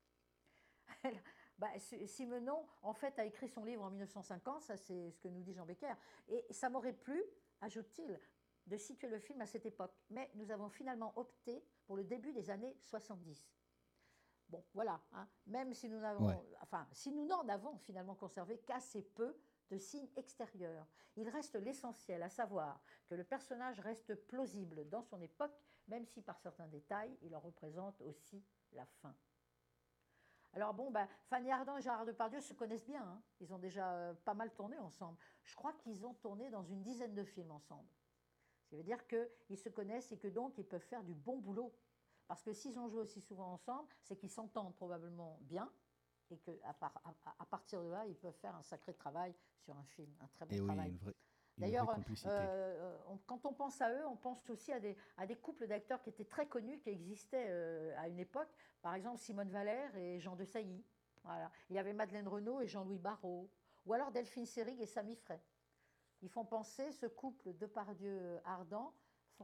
Simenon, en fait, a écrit son livre en 1950, ça c'est ce que nous dit Jean Becker, et ça m'aurait plu, ajoute-t-il, de situer le film à cette époque. Mais nous avons finalement opté pour le début des années 70. Bon, voilà, hein. Même si nous n'avons, enfin, si nous n'en avons finalement conservé qu'assez peu de signes extérieurs, il reste l'essentiel, à savoir que le personnage reste plausible dans son époque, même si par certains détails, il en représente aussi la fin. Alors bon, Fanny Ardant et Gérard Depardieu se connaissent bien, hein. Ils ont déjà pas mal tourné ensemble. Je crois qu'ils ont tourné dans une dizaine de films ensemble. Ce qui veut dire qu'ils se connaissent et que donc ils peuvent faire du bon boulot. Parce que s'ils ont joué aussi souvent ensemble, c'est qu'ils s'entendent probablement bien et qu'à partir de là, ils peuvent faire un sacré travail sur un film, un très bon travail. D'ailleurs, quand on pense à eux, on pense aussi à des couples d'acteurs qui étaient très connus, qui existaient à une époque. Par exemple, Simone Valère et Jean de Sailly. Voilà. Il y avait Madeleine Renaud et Jean-Louis Barrault. Ou alors Delphine Seyrig et Samy Frey. Ils font penser, ce couple Depardieu-Ardant,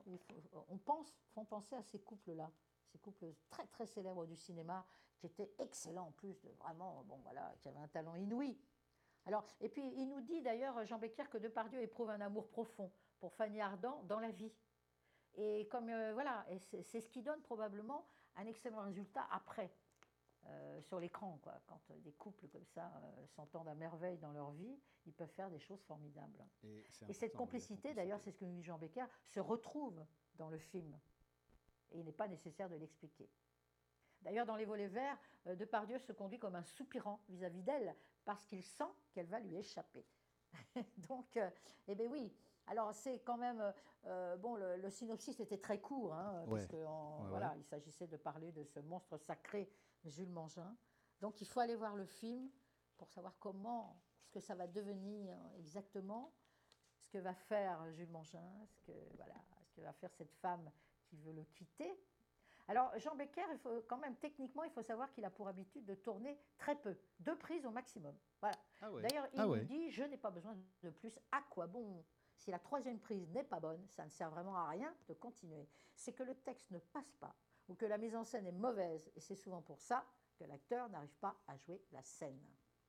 font penser à ces couples-là. Ces couples très très célèbres du cinéma, qui étaient excellents en plus, vraiment, bon voilà, qui avaient un talent inouï. Alors, et puis il nous dit d'ailleurs, Jean Becker, que Depardieu éprouve un amour profond pour Fanny Ardant dans la vie. Et comme voilà, et c'est ce qui donne probablement un excellent résultat après, sur l'écran, quoi. Quand des couples comme ça s'entendent à merveille dans leur vie, ils peuvent faire des choses formidables. Et cette complicité, d'ailleurs, c'est ce que nous dit Jean Becker, se retrouve dans le film. Et il n'est pas nécessaire de l'expliquer. D'ailleurs, dans Les Volets Verts, Depardieu se conduit comme un soupirant vis-à-vis d'elle, parce qu'il sent qu'elle va lui échapper. Donc, eh bien oui. Alors, c'est quand même... bon, le synopsis était très court, hein, parce voilà, il s'agissait de parler de ce monstre sacré, Jules Mangin. Donc, il faut aller voir le film pour savoir ce que ça va devenir exactement, ce que va faire Jules Mangin, ce que va faire cette femme qui veut le quitter. Alors, Jean Becker, techniquement, il faut savoir qu'il a pour habitude de tourner très peu, 2 prises au maximum. Voilà. D'ailleurs, il nous dit, je n'ai pas besoin de plus, à quoi bon? Si la 3e prise n'est pas bonne, ça ne sert vraiment à rien de continuer. C'est que le texte ne passe pas, ou que la mise en scène est mauvaise, et c'est souvent pour ça que l'acteur n'arrive pas à jouer la scène.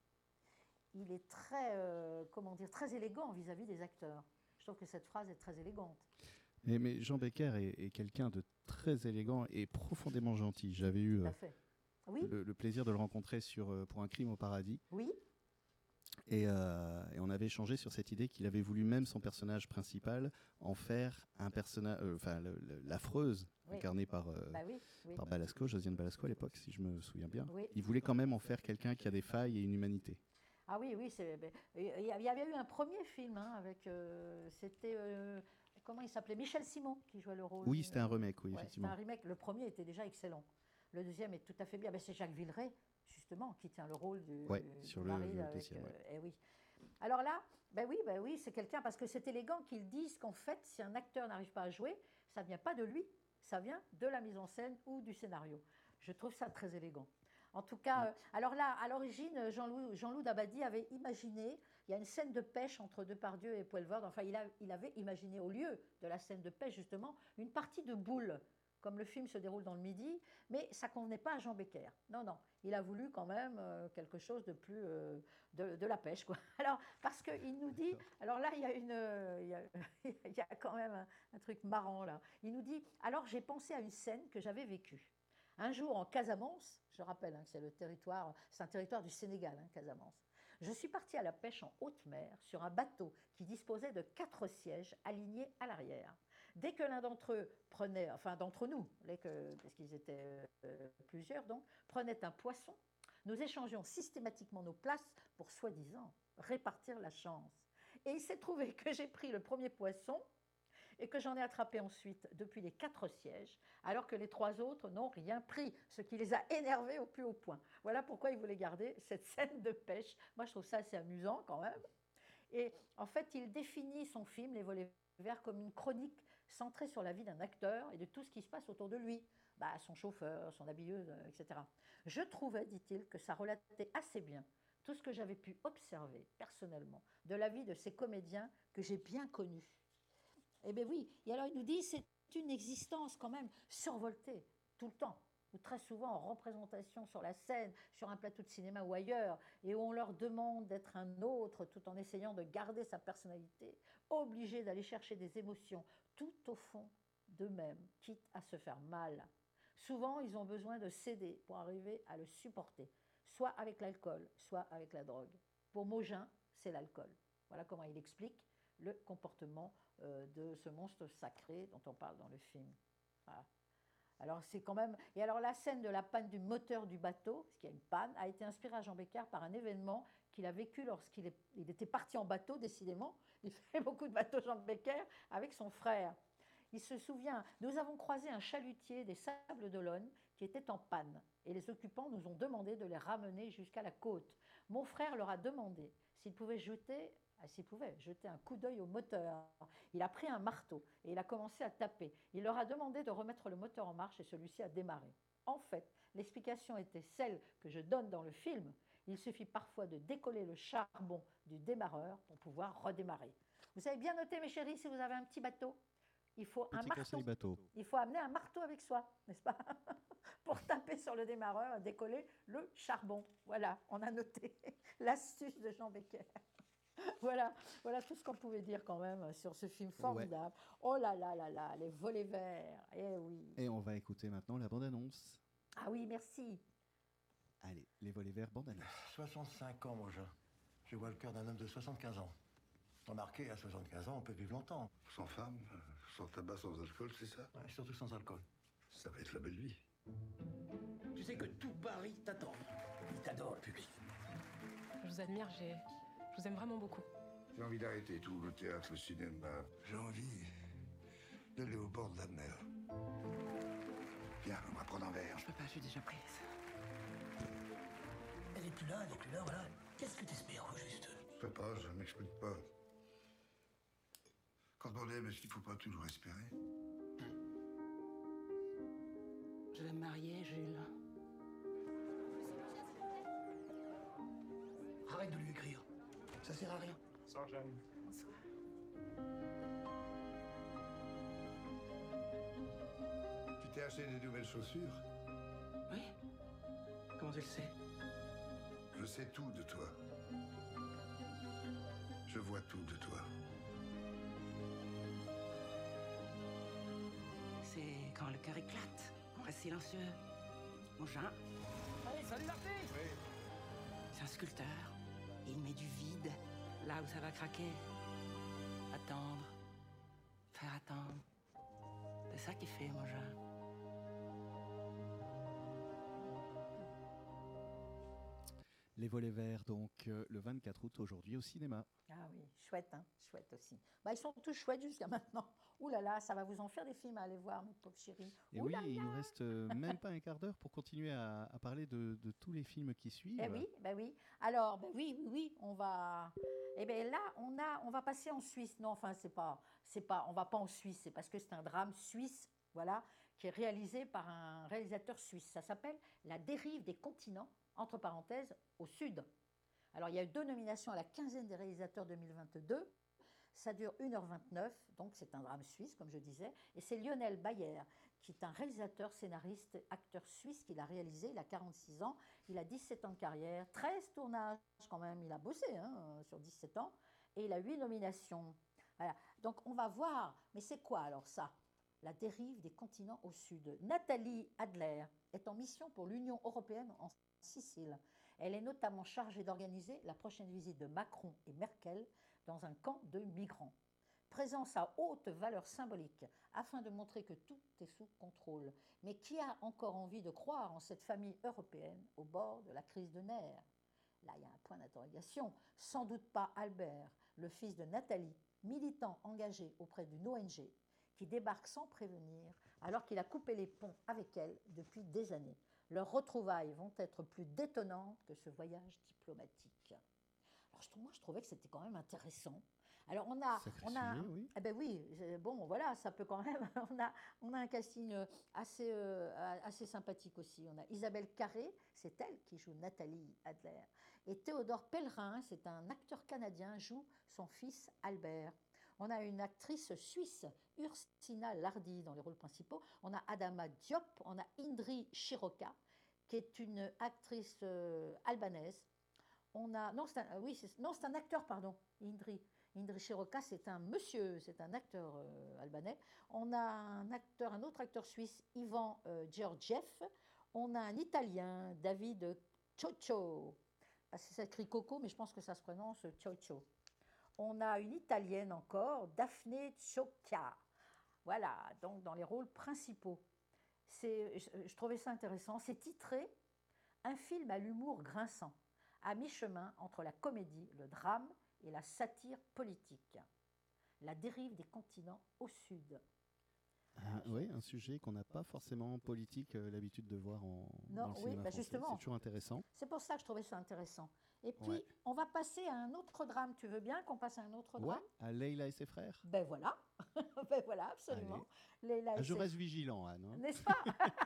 Il est très, très élégant vis-à-vis des acteurs. Je trouve que cette phrase est très élégante. Mais Jean Becker est quelqu'un de très élégant et profondément gentil. J'avais eu le plaisir de le rencontrer pour Un crime au paradis. Oui. Et on avait échangé sur cette idée qu'il avait voulu même son personnage principal en faire un personnage, l'affreuse, incarnée par Balasco, Josiane Balasco à l'époque, si je me souviens bien. Oui. Il voulait quand même en faire quelqu'un qui a des failles et une humanité. Ah oui, il y avait eu un premier film avec, c'était... comment il s'appelait? Michel Simon qui jouait le rôle. Oui, c'était un remake, oui, effectivement. C'était un remake. Le premier était déjà excellent. Le deuxième est tout à fait bien. C'est Jacques Villeray, justement, qui tient le rôle du mari. Le deuxième, oui. Alors là, oui, c'est quelqu'un, parce que c'est élégant qu'ils disent qu'en fait, si un acteur n'arrive pas à jouer, ça ne vient pas de lui, ça vient de la mise en scène ou du scénario. Je trouve ça très élégant. En tout cas, alors là, à l'origine, Jean-Loup Dabadi avait imaginé, il y a une scène de pêche entre Depardieu et Poelvoorde, enfin il avait imaginé au lieu de la scène de pêche justement, une partie de boule, comme le film se déroule dans le Midi, mais ça ne convenait pas à Jean Becker. Non, il a voulu quand même quelque chose de plus de la pêche, quoi. Alors, parce qu'il nous dit, alors là, il y a quand même un truc marrant là. Il nous dit, alors j'ai pensé à une scène que j'avais vécue. Un jour en Casamance, je rappelle que c'est un territoire du Sénégal, Casamance. Je suis partie à la pêche en haute mer sur un bateau qui disposait de 4 sièges alignés à l'arrière. Dès que l'un d'entre eux d'entre nous, parce qu'ils étaient plusieurs donc, prenait un poisson, nous échangions systématiquement nos places pour soi-disant répartir la chance. Et il s'est trouvé que j'ai pris le premier poisson et que j'en ai attrapé ensuite depuis les 4 sièges, alors que les 3 autres n'ont rien pris, ce qui les a énervés au plus haut point. Voilà pourquoi ils voulaient garder cette scène de pêche. Moi, je trouve ça assez amusant quand même. Et en fait, il définit son film, Les Volets Verts, comme une chronique centrée sur la vie d'un acteur et de tout ce qui se passe autour de lui. Son chauffeur, son habilleuse, etc. Je trouvais, dit-il, que ça relatait assez bien tout ce que j'avais pu observer personnellement de la vie de ces comédiens que j'ai bien connus. Eh bien oui, et alors il nous dit c'est une existence quand même survoltée tout le temps, ou très souvent en représentation sur la scène, sur un plateau de cinéma ou ailleurs, et où on leur demande d'être un autre tout en essayant de garder sa personnalité, obligés d'aller chercher des émotions tout au fond d'eux-mêmes, quitte à se faire mal. Souvent, ils ont besoin de céder pour arriver à le supporter, soit avec l'alcool, soit avec la drogue. Pour Mogin, c'est l'alcool. Voilà comment il explique le comportement de ce monstre sacré dont on parle dans le film. Voilà. Alors c'est quand même. Et alors la scène de la panne du moteur du bateau, parce qu'il y a une panne, a été inspirée à Jean Becker par un événement qu'il a vécu lorsqu'il était parti en bateau, décidément. Il fait beaucoup de bateaux, Jean Becker, avec son frère. Il se souvient, nous avons croisé un chalutier des Sables d'Olonne qui était en panne et les occupants nous ont demandé de les ramener jusqu'à la côte. Mon frère leur a demandé s'ils pouvaient jeter un coup d'œil au moteur. Il a pris un marteau et il a commencé à taper. Il leur a demandé de remettre le moteur en marche et celui-ci a démarré. En fait, l'explication était celle que je donne dans le film. Il suffit parfois de décoller le charbon du démarreur pour pouvoir redémarrer. Vous avez bien noté, mes chéris, si vous avez un petit bateau, il faut un marteau. Il faut amener un marteau avec soi, n'est-ce pas? Pour taper sur le démarreur et décoller le charbon. Voilà, on a noté l'astuce de Jean Becker. Voilà tout ce qu'on pouvait dire quand même sur ce film formidable. Ouais. Oh là là là là, les volets verts, eh oui. Et on va écouter maintenant la bande-annonce. Ah oui, merci. Allez, les volets verts, bande-annonce. 65 ans, Mogin. Je vois le cœur d'un homme de 75 ans. Remarquez, à 75 ans, on peut vivre longtemps. Sans femme, sans tabac, sans alcool, c'est ça? Ouais, surtout sans alcool. Ça va être la belle vie. Tu sais que tout Paris t'attend. Il t'adore, le public. Je vous admire, je vous aime vraiment beaucoup. J'ai envie d'arrêter tout, le théâtre, le cinéma. J'ai envie d'aller au bord de la mer. Viens, on va prendre un verre. Je peux pas, je suis déjà prise. Elle est plus là, voilà. Qu'est-ce que t'espères, au juste? Je sais pas, je m'explique pas. Quand on aime, est-ce qu'il faut pas toujours espérer? Je vais me marier, Jules. Arrête de lui écrire. Ça sert à rien. Bonsoir, Jeanne. Bonsoir. Tu t'es acheté des nouvelles chaussures? Oui. Comment tu le sais? Je sais tout de toi. Je vois tout de toi. C'est quand le cœur éclate. On reste silencieux. Mogin. Allez, salut l'artiste! Oui. C'est un sculpteur. Il met du vide là où ça va craquer. Attendre. Faire attendre. C'est ça qu'il fait, Mogin. Les volets verts, donc, le 24 août, aujourd'hui, au cinéma. Ah oui, chouette, hein, chouette aussi. Bah, ils sont tous chouettes jusqu'à maintenant. Ouh là là, ça va vous en faire des films à aller voir, mes pauvres chéris. Et oui, il nous reste même pas un quart d'heure pour continuer à parler de tous les films qui suivent. Eh oui, bah oui. Alors, bah oui, on va... Eh bien là, on va passer en Suisse. Non, enfin, on va pas en Suisse, c'est parce que c'est un drame suisse, voilà, qui est réalisé par un réalisateur suisse. Ça s'appelle La dérive des continents, entre parenthèses, au sud. Alors, il y a eu 2 nominations à la quinzaine des réalisateurs 2022. Ça dure 1h29, donc c'est un drame suisse, comme je disais. Et c'est Lionel Bayer, qui est un réalisateur, scénariste, acteur suisse, qui l'a réalisé. Il a 46 ans, il a 17 ans de carrière, 13 tournages quand même. Il a bossé sur 17 ans. Et il a 8 nominations. Voilà. Donc, on va voir. Mais c'est quoi alors ça? La dérive des continents au sud. Nathalie Adler est en mission pour l'Union européenne en Sicile. Elle est notamment chargée d'organiser la prochaine visite de Macron et Merkel dans un camp de migrants. Présence à haute valeur symbolique afin de montrer que tout est sous contrôle. Mais qui a encore envie de croire en cette famille européenne au bord de la crise de nerfs? Là, il y a un point d'interrogation. Sans doute pas Albert, le fils de Nathalie, militant engagé auprès d'une ONG, qui débarque sans prévenir alors qu'il a coupé les ponts avec elle depuis des années. Leurs retrouvailles vont être plus détonnantes que ce voyage diplomatique. Alors, moi, je trouvais que c'était quand même intéressant. Alors, on a, oui. Eh ben oui, bon, voilà, ça peut quand même. On a un casting assez sympathique aussi. On a Isabelle Carré, c'est elle qui joue Nathalie Adler, et Théodore Pellerin, c'est un acteur canadien, joue son fils Albert. On a une actrice suisse, Ursina Lardi, dans les rôles principaux. On a Adama Diop, on a Indri Shiroka, qui est une actrice albanaise. On a, c'est un acteur, pardon, Indri. Indrici Roca, c'est un monsieur, c'est un acteur albanais. On a un autre acteur suisse, Ivan Georgiev. On a un Italien, David Cioccio. Parce que ça s'écrit Coco, mais je pense que ça se prononce Cioccio. On a une Italienne encore, Daphne Cioccia. Voilà, donc dans les rôles principaux. Je trouvais ça intéressant. C'est titré « Un film à l'humour grinçant, à mi-chemin entre la comédie, le drame et la satire politique. La dérive des continents au sud. » Oui, un sujet qu'on n'a pas forcément politique l'habitude de voir dans le cinéma français. Justement. C'est toujours intéressant. C'est pour ça que je trouvais ça intéressant. Et puis, on va passer à un autre drame. Tu veux bien qu'on passe à un autre drame? À Leila et ses frères. Ben voilà, ben voilà, absolument. Je reste vigilant, Anne. Hein. N'est-ce pas?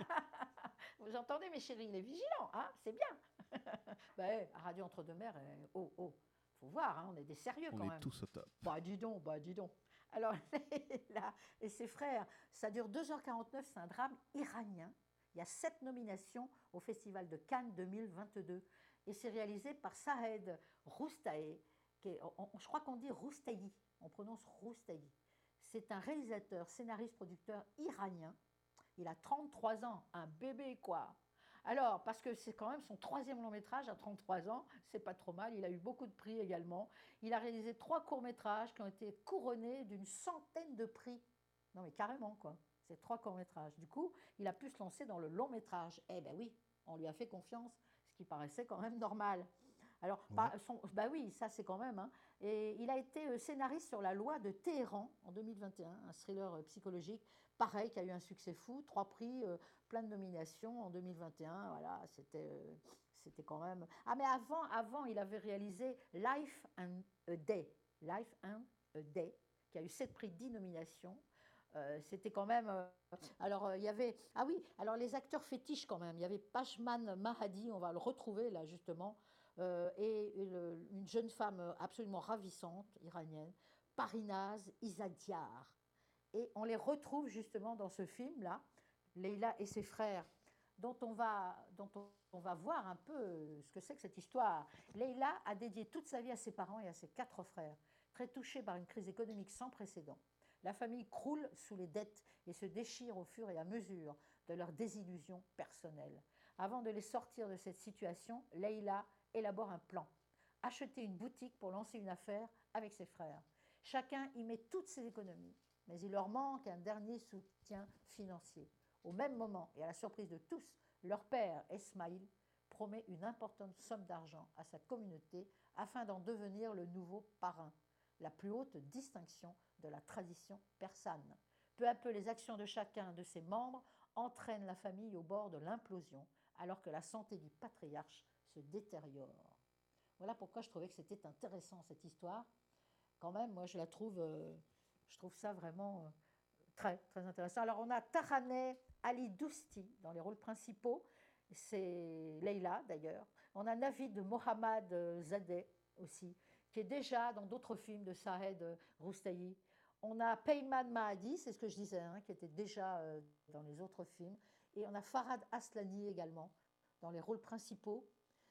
Vous entendez, mes chéris, il est vigilant, hein, c'est bien. Ben, à Radio Entre-deux-Mers, faut voir, hein, on est des sérieux quand même. On est tous au top. Bah dis donc. Alors, Leila et ses frères, ça dure 2h49, c'est un drame iranien. Il y a 7 nominations au Festival de Cannes 2022. Et c'est réalisé par Sahed Roustahi. Je crois qu'on dit Roustahi, on prononce Roustahi. C'est un réalisateur, scénariste, producteur iranien. Il a 33 ans, un bébé quoi. Alors, parce que c'est quand même son 3e long métrage à 33 ans, c'est pas trop mal, il a eu beaucoup de prix également. Il a réalisé 3 courts-métrages qui ont été couronnés d'une centaine de prix. Non mais carrément quoi, c'est 3 courts-métrages. Du coup, il a pu se lancer dans le long-métrage. Eh ben oui, on lui a fait confiance, ce qui paraissait quand même normal. Alors, bah oui, ça c'est quand même. Hein. Et il a été scénariste sur La Loi de Téhéran en 2021, un thriller psychologique, pareil, qui a eu un succès fou, 3 prix, plein de nominations en 2021. Voilà, c'était quand même. Ah, mais avant, il avait réalisé Life and a Day, qui a eu 7 prix, 10 nominations. C'était quand même. Alors, il y avait. Ah oui, alors les acteurs fétiches quand même. Il y avait Pashman Mahadi, on va le retrouver là justement. Et une jeune femme absolument ravissante, iranienne, Parinaz Izadiar. Et on les retrouve justement dans ce film-là, Leila et ses frères, dont on va voir un peu ce que c'est que cette histoire. Leila a dédié toute sa vie à ses parents et à ses 4 frères, très touchés par une crise économique sans précédent. La famille croule sous les dettes et se déchire au fur et à mesure de leurs désillusions personnelles. Avant de les sortir de cette situation, Leila élabore un plan. Acheter une boutique pour lancer une affaire avec ses frères. Chacun y met toutes ses économies, mais il leur manque un dernier soutien financier. Au même moment, et à la surprise de tous, leur père, Esmaïl, promet une importante somme d'argent à sa communauté afin d'en devenir le nouveau parrain, la plus haute distinction de la tradition persane. Peu à peu, les actions de chacun de ses membres entraînent la famille au bord de l'implosion, alors que la santé du patriarche se détériore. Voilà pourquoi je trouvais que c'était intéressant cette histoire. Quand même, moi je trouve ça vraiment très, très intéressant. Alors on a Taraneh Ali Dousti dans les rôles principaux, c'est Leila d'ailleurs. On a Navid Mohammad Zadeh aussi, qui est déjà dans d'autres films de Sahed Roustahi. On a Peyman Mahadi, c'est ce que je disais, hein, qui était déjà dans les autres films. Et on a Farhad Aslani également dans les rôles principaux.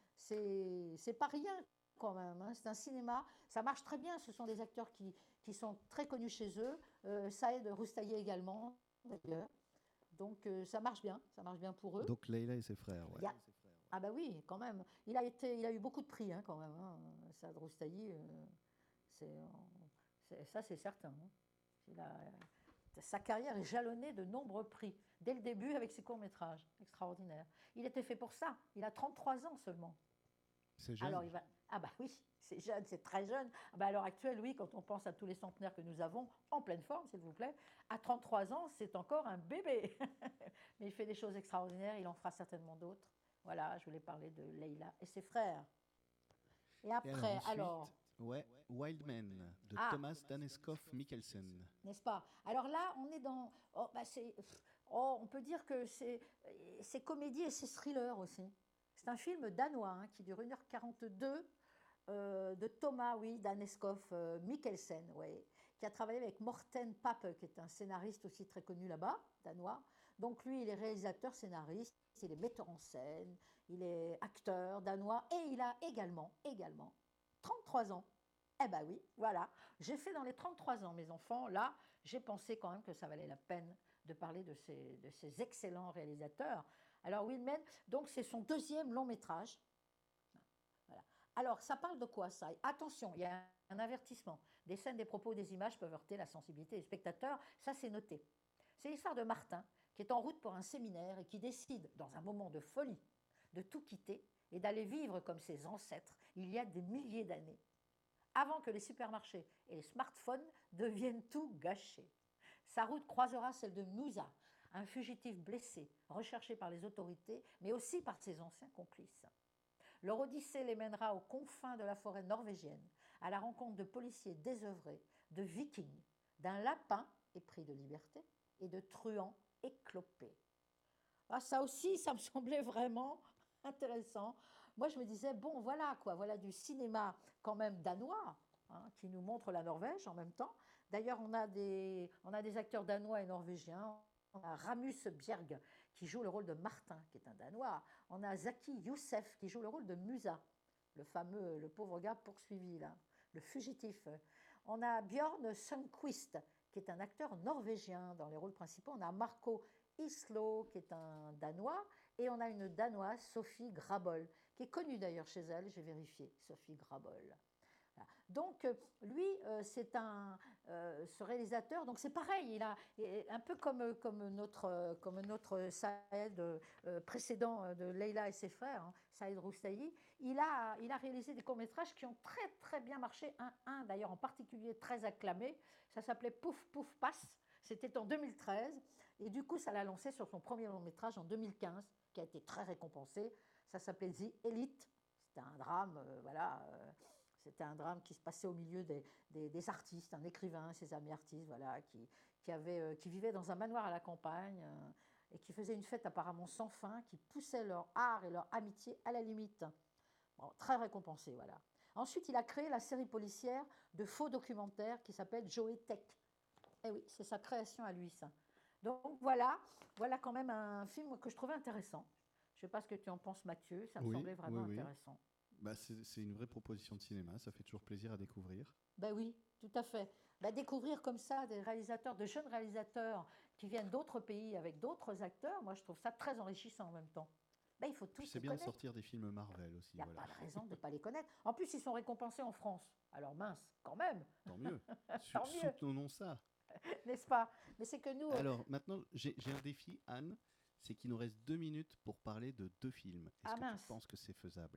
C'est pas rien quand même, hein. C'est un cinéma, ça marche très bien, ce sont des acteurs qui sont très connus chez eux, Sahed Roustahi également d'ailleurs, donc ça marche bien pour eux. Donc Leila et ses frères, ouais. Ah bah oui, quand même, il a eu beaucoup de prix hein, quand même, hein. Sahed Roustahi, ça c'est certain. Hein. Sa carrière est jalonnée de nombreux prix, dès le début avec ses courts-métrages, extraordinaire. Il était fait pour ça, il a 33 ans seulement. C'est jeune. Alors, ah bah oui, c'est jeune, c'est très jeune. Ah bah à l'heure actuelle, oui, quand on pense à tous les centenaires que nous avons, en pleine forme, s'il vous plaît, à 33 ans, c'est encore un bébé. Mais il fait des choses extraordinaires, il en fera certainement d'autres. Voilà, je voulais parler de Leila et ses frères. Et après, alors... Ouais, Wild Man, de Thomas Daneskov Mikkelsen. N'est-ce pas? Alors là, on est dans... on peut dire que c'est comédie et c'est thriller aussi. C'est un film danois hein, qui dure 1h42 de Thomas Daneskov Mikkelsen, qui a travaillé avec Morten Pape, qui est un scénariste aussi très connu là-bas, danois. Donc lui, il est réalisateur, scénariste, il est metteur en scène, il est acteur danois et il a également 33 ans. Eh ben oui, voilà. J'ai fait dans les 33 ans, mes enfants. Là, j'ai pensé quand même que ça valait la peine de parler de ces excellents réalisateurs. Alors, Will Mann, donc c'est son deuxième long métrage. Voilà. Alors, ça parle de quoi, ça? Attention, il y a un avertissement. Des scènes, des propos, des images peuvent heurter la sensibilité des spectateurs. Ça, c'est noté. C'est l'histoire de Martin, qui est en route pour un séminaire et qui décide, dans un moment de folie, de tout quitter et d'aller vivre comme ses ancêtres il y a des milliers d'années, avant que les supermarchés et les smartphones deviennent tout gâchés. Sa route croisera celle de Musa, un fugitif blessé, recherché par les autorités, mais aussi par ses anciens complices. Leur odyssée les mènera aux confins de la forêt norvégienne, à la rencontre de policiers désœuvrés, de vikings, d'un lapin épris de liberté et de truands éclopés. Ah, ça aussi, ça me semblait vraiment intéressant. Moi, je me disais, bon, voilà quoi, voilà du cinéma quand même danois, hein, qui nous montre la Norvège en même temps. D'ailleurs, on a des acteurs danois et norvégiens. On a Rasmus Bjerg qui joue le rôle de Martin, qui est un Danois. On a Zaki Youssef qui joue le rôle de Musa, le pauvre gars poursuivi là, le fugitif. On a Björn Sundquist qui est un acteur norvégien dans les rôles principaux. On a Marco Islo qui est un Danois. Et on a une Danoise, Sophie Grabol, qui est connue d'ailleurs chez elle, j'ai vérifié, Sophie Grabol. Voilà. Donc, lui, c'est ce réalisateur, donc c'est pareil, il a, un peu comme notre Saïd précédent de Leila et ses frères, hein, Saïd Roustaï, il a réalisé des courts-métrages qui ont très très bien marché, un d'ailleurs en particulier très acclamé, ça s'appelait Pouf Pouf Passe, c'était en 2013, et du coup ça l'a lancé sur son premier long-métrage en 2015, qui a été très récompensé, ça s'appelait The Elite, c'était un drame, c'était un drame qui se passait au milieu des artistes, un écrivain, ses amis artistes, voilà, qui vivaient dans un manoir à la campagne et qui faisaient une fête apparemment sans fin, qui poussaient leur art et leur amitié à la limite. Bon, très récompensé, voilà. Ensuite, il a créé la série policière de faux documentaires qui s'appelle Joey Tech. Eh oui, c'est sa création à lui, ça. Donc voilà quand même un film que je trouvais intéressant. Je ne sais pas ce que tu en penses, Mathieu, ça me semblait vraiment intéressant. Bah, c'est une vraie proposition de cinéma, ça fait toujours plaisir à découvrir. Ben oui, tout à fait. Découvrir comme ça des réalisateurs, de jeunes réalisateurs qui viennent d'autres pays avec d'autres acteurs, moi je trouve ça très enrichissant en même temps. Il faut tous les connaître. C'est bien de sortir des films Marvel aussi. Il n'y a pas de raison de ne pas les connaître. En plus, ils sont récompensés en France. Alors mince, quand même. Tant mieux. Tant mieux. Soutenons ça. N'est-ce pas? Mais c'est que nous... Alors maintenant, j'ai un défi, Anne. C'est qu'il nous reste 2 minutes pour parler de 2 films. Est-ce que tu penses que c'est faisable?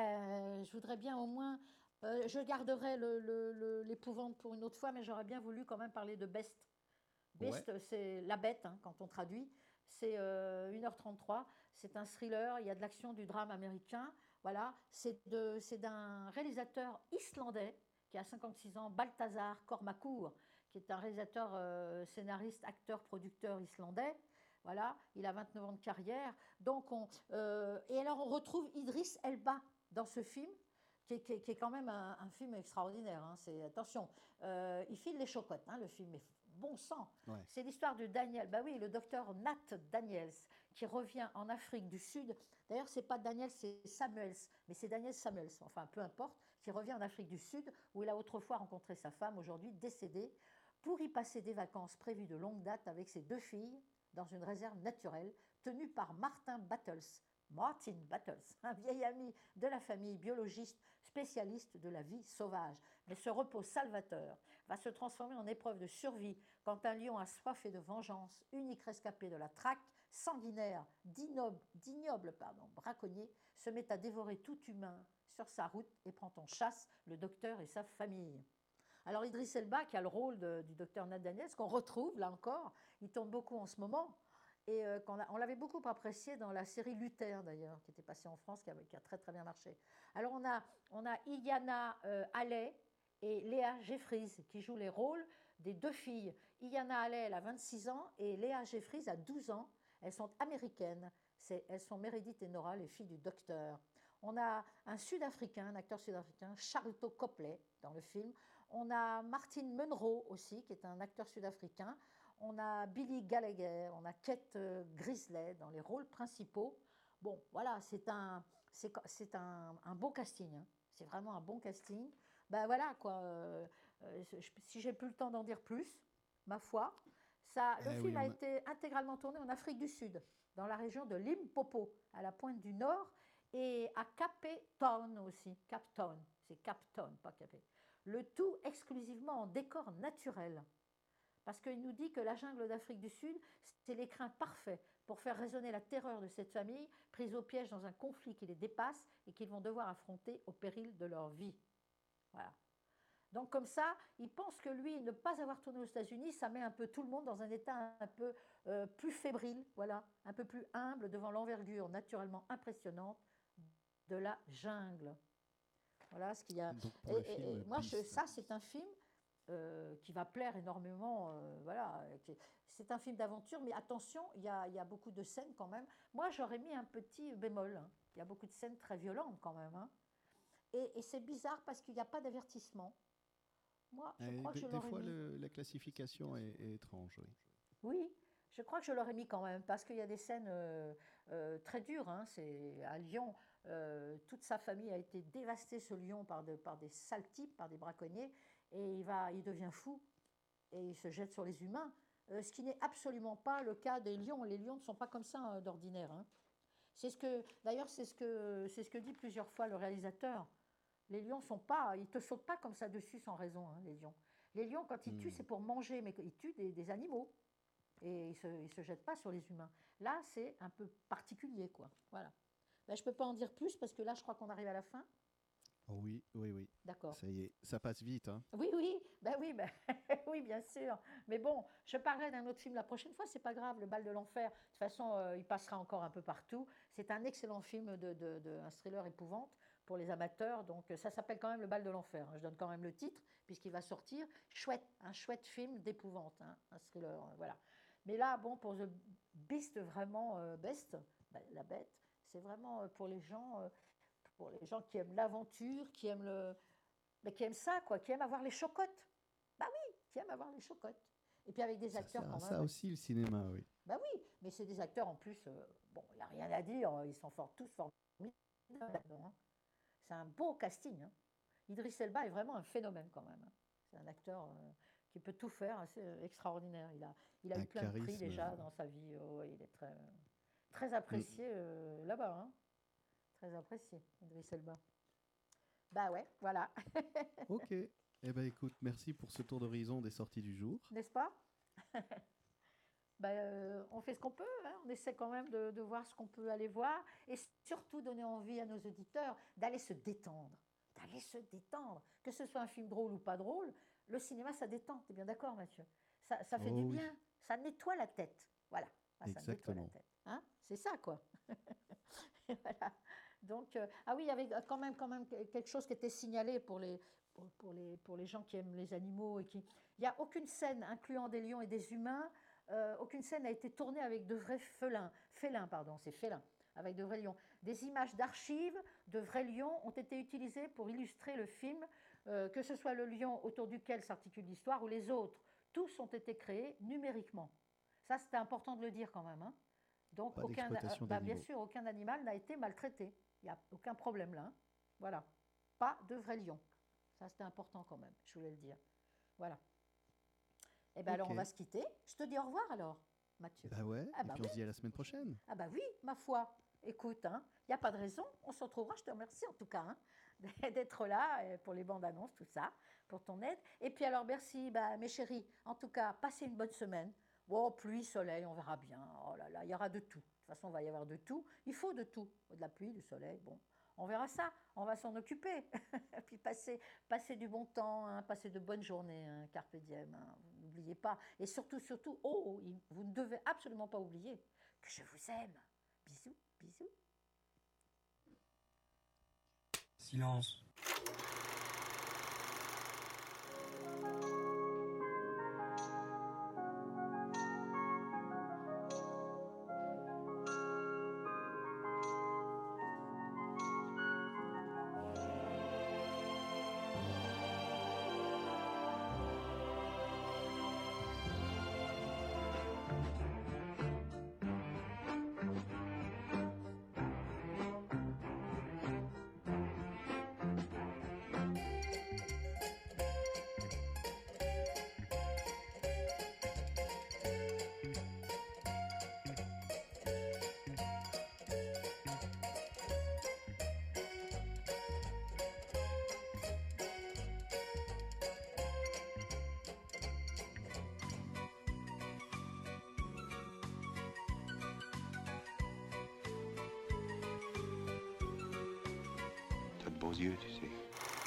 Je voudrais bien au moins... je garderai l'épouvante pour une autre fois, mais j'aurais bien voulu quand même parler de Best. Best, c'est La Bête, hein, quand on traduit. C'est 1h33. C'est un thriller. Il y a de l'action, du drame américain. Voilà. C'est d'un réalisateur islandais qui a 56 ans, Balthazar Kormákur, qui est un réalisateur, scénariste, acteur, producteur islandais. Voilà, il a 29 ans de carrière. Donc et alors on retrouve Idriss Elba dans ce film, qui est quand même un film extraordinaire. Hein. Attention, il file les chocottes, hein, le film est bon sang. Ouais. C'est l'histoire de Daniel, le docteur Nat Daniels, qui revient en Afrique du Sud. D'ailleurs, c'est pas Daniel, c'est Samuels, mais c'est Daniel Samuels, enfin peu importe, qui revient en Afrique du Sud, où il a autrefois rencontré sa femme, aujourd'hui décédée, pour y passer des vacances prévues de longue date avec ses 2 filles, dans une réserve naturelle tenue par Martin Battles, un vieil ami de la famille, biologiste, spécialiste de la vie sauvage. Mais ce repos salvateur va se transformer en épreuve de survie quand un lion assoiffé de vengeance, unique rescapé de la traque sanguinaire d'ignobles braconniers, se met à dévorer tout humain sur sa route et prend en chasse le docteur et sa famille. Alors Idriss Elba, qui a le rôle du docteur Nat Daniels, qu'on retrouve là encore, il tourne beaucoup en ce moment, et on l'avait beaucoup apprécié dans la série Luther d'ailleurs, qui était passée en France, qui a très très bien marché. Alors on a Iliana Allais et Léa Jeffries qui jouent les rôles des 2 filles. Iliana Allais, elle a 26 ans, et Léa Jeffries a 12 ans. Elles sont américaines, elles sont Meredith et Nora, les filles du docteur. On a un acteur sud-africain, Charlton Copley, dans le film. On a Martin Munro aussi, qui est un acteur sud-africain. On a Billy Gallagher, on a Kate Grisley dans les rôles principaux. Bon, voilà, c'est un beau casting. Hein. C'est vraiment un bon casting. Ben voilà, quoi. Si j'ai plus le temps d'en dire plus, ma foi, le film a été intégralement tourné en Afrique du Sud, dans la région de Limpopo, à la pointe du Nord, et à Cape Town aussi. Cape Town, c'est Cape Town, pas Capé. Le tout exclusivement en décor naturel. Parce qu'il nous dit que la jungle d'Afrique du Sud, c'est l'écrin parfait pour faire résonner la terreur de cette famille, prise au piège dans un conflit qui les dépasse et qu'ils vont devoir affronter au péril de leur vie. Voilà. Donc comme ça, il pense que lui, ne pas avoir tourné aux États-Unis, ça met un peu tout le monde dans un état un peu plus fébrile, voilà, un peu plus humble devant l'envergure naturellement impressionnante de la jungle. Voilà ce qu'il y a. Et moi, ça, c'est un film qui va plaire énormément. Voilà, c'est un film d'aventure, mais attention, il y a beaucoup de scènes quand même. Moi, j'aurais mis un petit bémol. Hein. Il y a beaucoup de scènes très violentes quand même. Hein. Et c'est bizarre parce qu'il n'y a pas d'avertissement. Moi, je crois que je l'aurais mis. Des fois, la classification est étrange, oui. Oui, je crois que je l'aurais mis quand même, parce qu'il y a des scènes très dures. Hein. C'est à Lyon, toute sa famille a été dévastée, ce lion, par des sales types, par des braconniers, et il devient fou, et il se jette sur les humains, ce qui n'est absolument pas le cas des lions. Les lions ne sont pas comme ça d'ordinaire. Hein. D'ailleurs, c'est ce que dit plusieurs fois le réalisateur. Les lions ils te sautent pas comme ça dessus sans raison, hein, les lions. Les lions, quand ils tuent, c'est pour manger, mais ils tuent des animaux. Et ils se jettent pas sur les humains. Là, c'est un peu particulier, quoi. Voilà. Ben, je peux pas en dire plus, parce que là, je crois qu'on arrive à la fin. Oh oui. D'accord. Ça y est, ça passe vite. Hein. Oui, oui, bien sûr. Mais bon, je parlerai d'un autre film la prochaine fois, c'est pas grave, Le Bal de l'Enfer. De toute façon, il passera encore un peu partout. C'est un excellent film un thriller épouvante pour les amateurs. Donc, ça s'appelle quand même Le Bal de l'Enfer. Hein. Je donne quand même le titre, puisqu'il va sortir. Un chouette film d'épouvante, hein, un thriller, voilà. Mais là, bon, pour The Beast, vraiment, la bête, c'est vraiment pour les gens qui aiment l'aventure, qui aiment ça, quoi, qui aiment avoir les chocottes. Bah oui, qui aiment avoir les chocottes. Et puis avec des acteurs quand même. Ça aussi, le cinéma, oui. Bah oui, mais c'est des acteurs en plus, il n'y a rien à dire, ils sont tous formidables là-dedans. Hein. C'est un beau casting. Hein. Idriss Elba est vraiment un phénomène quand même. Hein. C'est un acteur qui peut tout faire, c'est extraordinaire. Il a eu plein de prix déjà dans sa vie. Oh, il est très, très apprécié là-bas. Hein. Très apprécié, Idriss Elba. Bah ouais, voilà. Ok. Eh ben écoute, merci pour ce tour d'horizon des sorties du jour. N'est-ce pas? On fait ce qu'on peut, hein. On essaie quand même de voir ce qu'on peut aller voir et surtout donner envie à nos auditeurs d'aller se détendre. Que ce soit un film drôle ou pas drôle, le cinéma, ça détend. Tu es bien d'accord, Mathieu? Ça fait du bien, ça nettoie la tête. Voilà. Exactement. Ça nettoie la tête. Hein, c'est ça, quoi. Voilà. Donc, il y avait quand même quelque chose qui était signalé pour les gens qui aiment les animaux. Il n'y a aucune scène incluant des lions et des humains, aucune scène n'a été tournée avec de vrais félins, avec de vrais lions. Des images d'archives de vrais lions ont été utilisées pour illustrer le film, que ce soit le lion autour duquel s'articule l'histoire ou les autres. Tous ont été créés numériquement. Ça, c'était important de le dire quand même. Hein. Donc, bien sûr, aucun animal n'a été maltraité. Il n'y a aucun problème là. Hein. Voilà. Pas de vrais lions. Ça, c'était important quand même, je voulais le dire. Voilà. Et bien alors, on va se quitter. Je te dis au revoir alors, Mathieu. Bah ouais, et puis on se dit à la semaine prochaine. Ah bah oui, ma foi. Écoute, il n'y a pas de raison. On se retrouvera. Je te remercie en tout cas d'être là pour les bandes annonces, tout ça, pour ton aide. Et puis alors, merci, mes chéris. En tout cas, passez une bonne semaine. Oh, pluie, soleil, on verra bien. Oh là là, il y aura de tout. De toute façon, il va y avoir de tout. Il faut de tout. De la pluie, du soleil, bon. On verra ça. On va s'en occuper. Et puis passer du bon temps, hein, passer de bonnes journées, hein, carpe diem. Hein, n'oubliez pas. Et surtout, vous ne devez absolument pas oublier que je vous aime. Bisous, bisous. Silence. de beaux yeux, tu sais.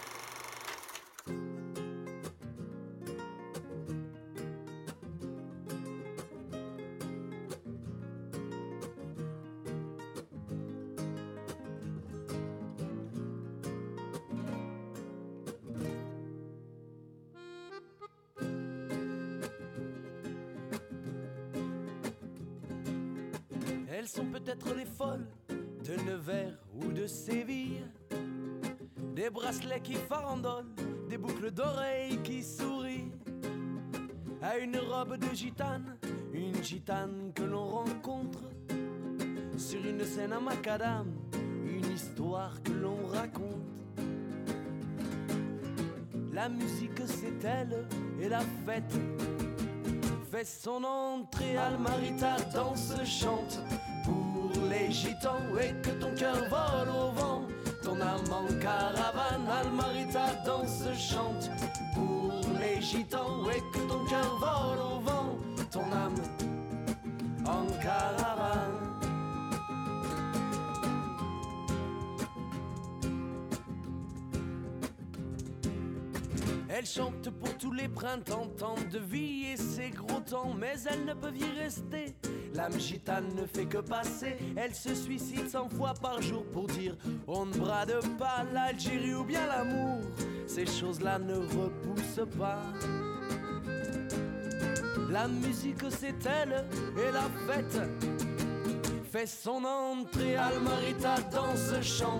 Elles sont peut-être les folles de Nevers ou de Séville. Des bracelets qui farandolent, des boucles d'oreilles qui sourient. À une robe de gitane, une gitane que l'on rencontre. Sur une scène à macadam, une histoire que l'on raconte. La musique c'est elle et la fête fait son entrée. Almarita danse, chante pour les gitans et que ton cœur vole au vent, ton âme en caravane. Almarita danse, chante pour les gitans et que ton cœur vole au vent, ton âme en caravane. Elle chante pour tous les printemps, temps de vie et ses gros temps, mais elles ne peuvent y rester. L'âme gitane ne fait que passer, elle se suicide 100 fois par jour pour dire on ne brade pas l'Algérie ou bien l'amour. Ces choses-là ne repoussent pas. La musique c'est elle et la fête fait son entrée. Almarita danse, chante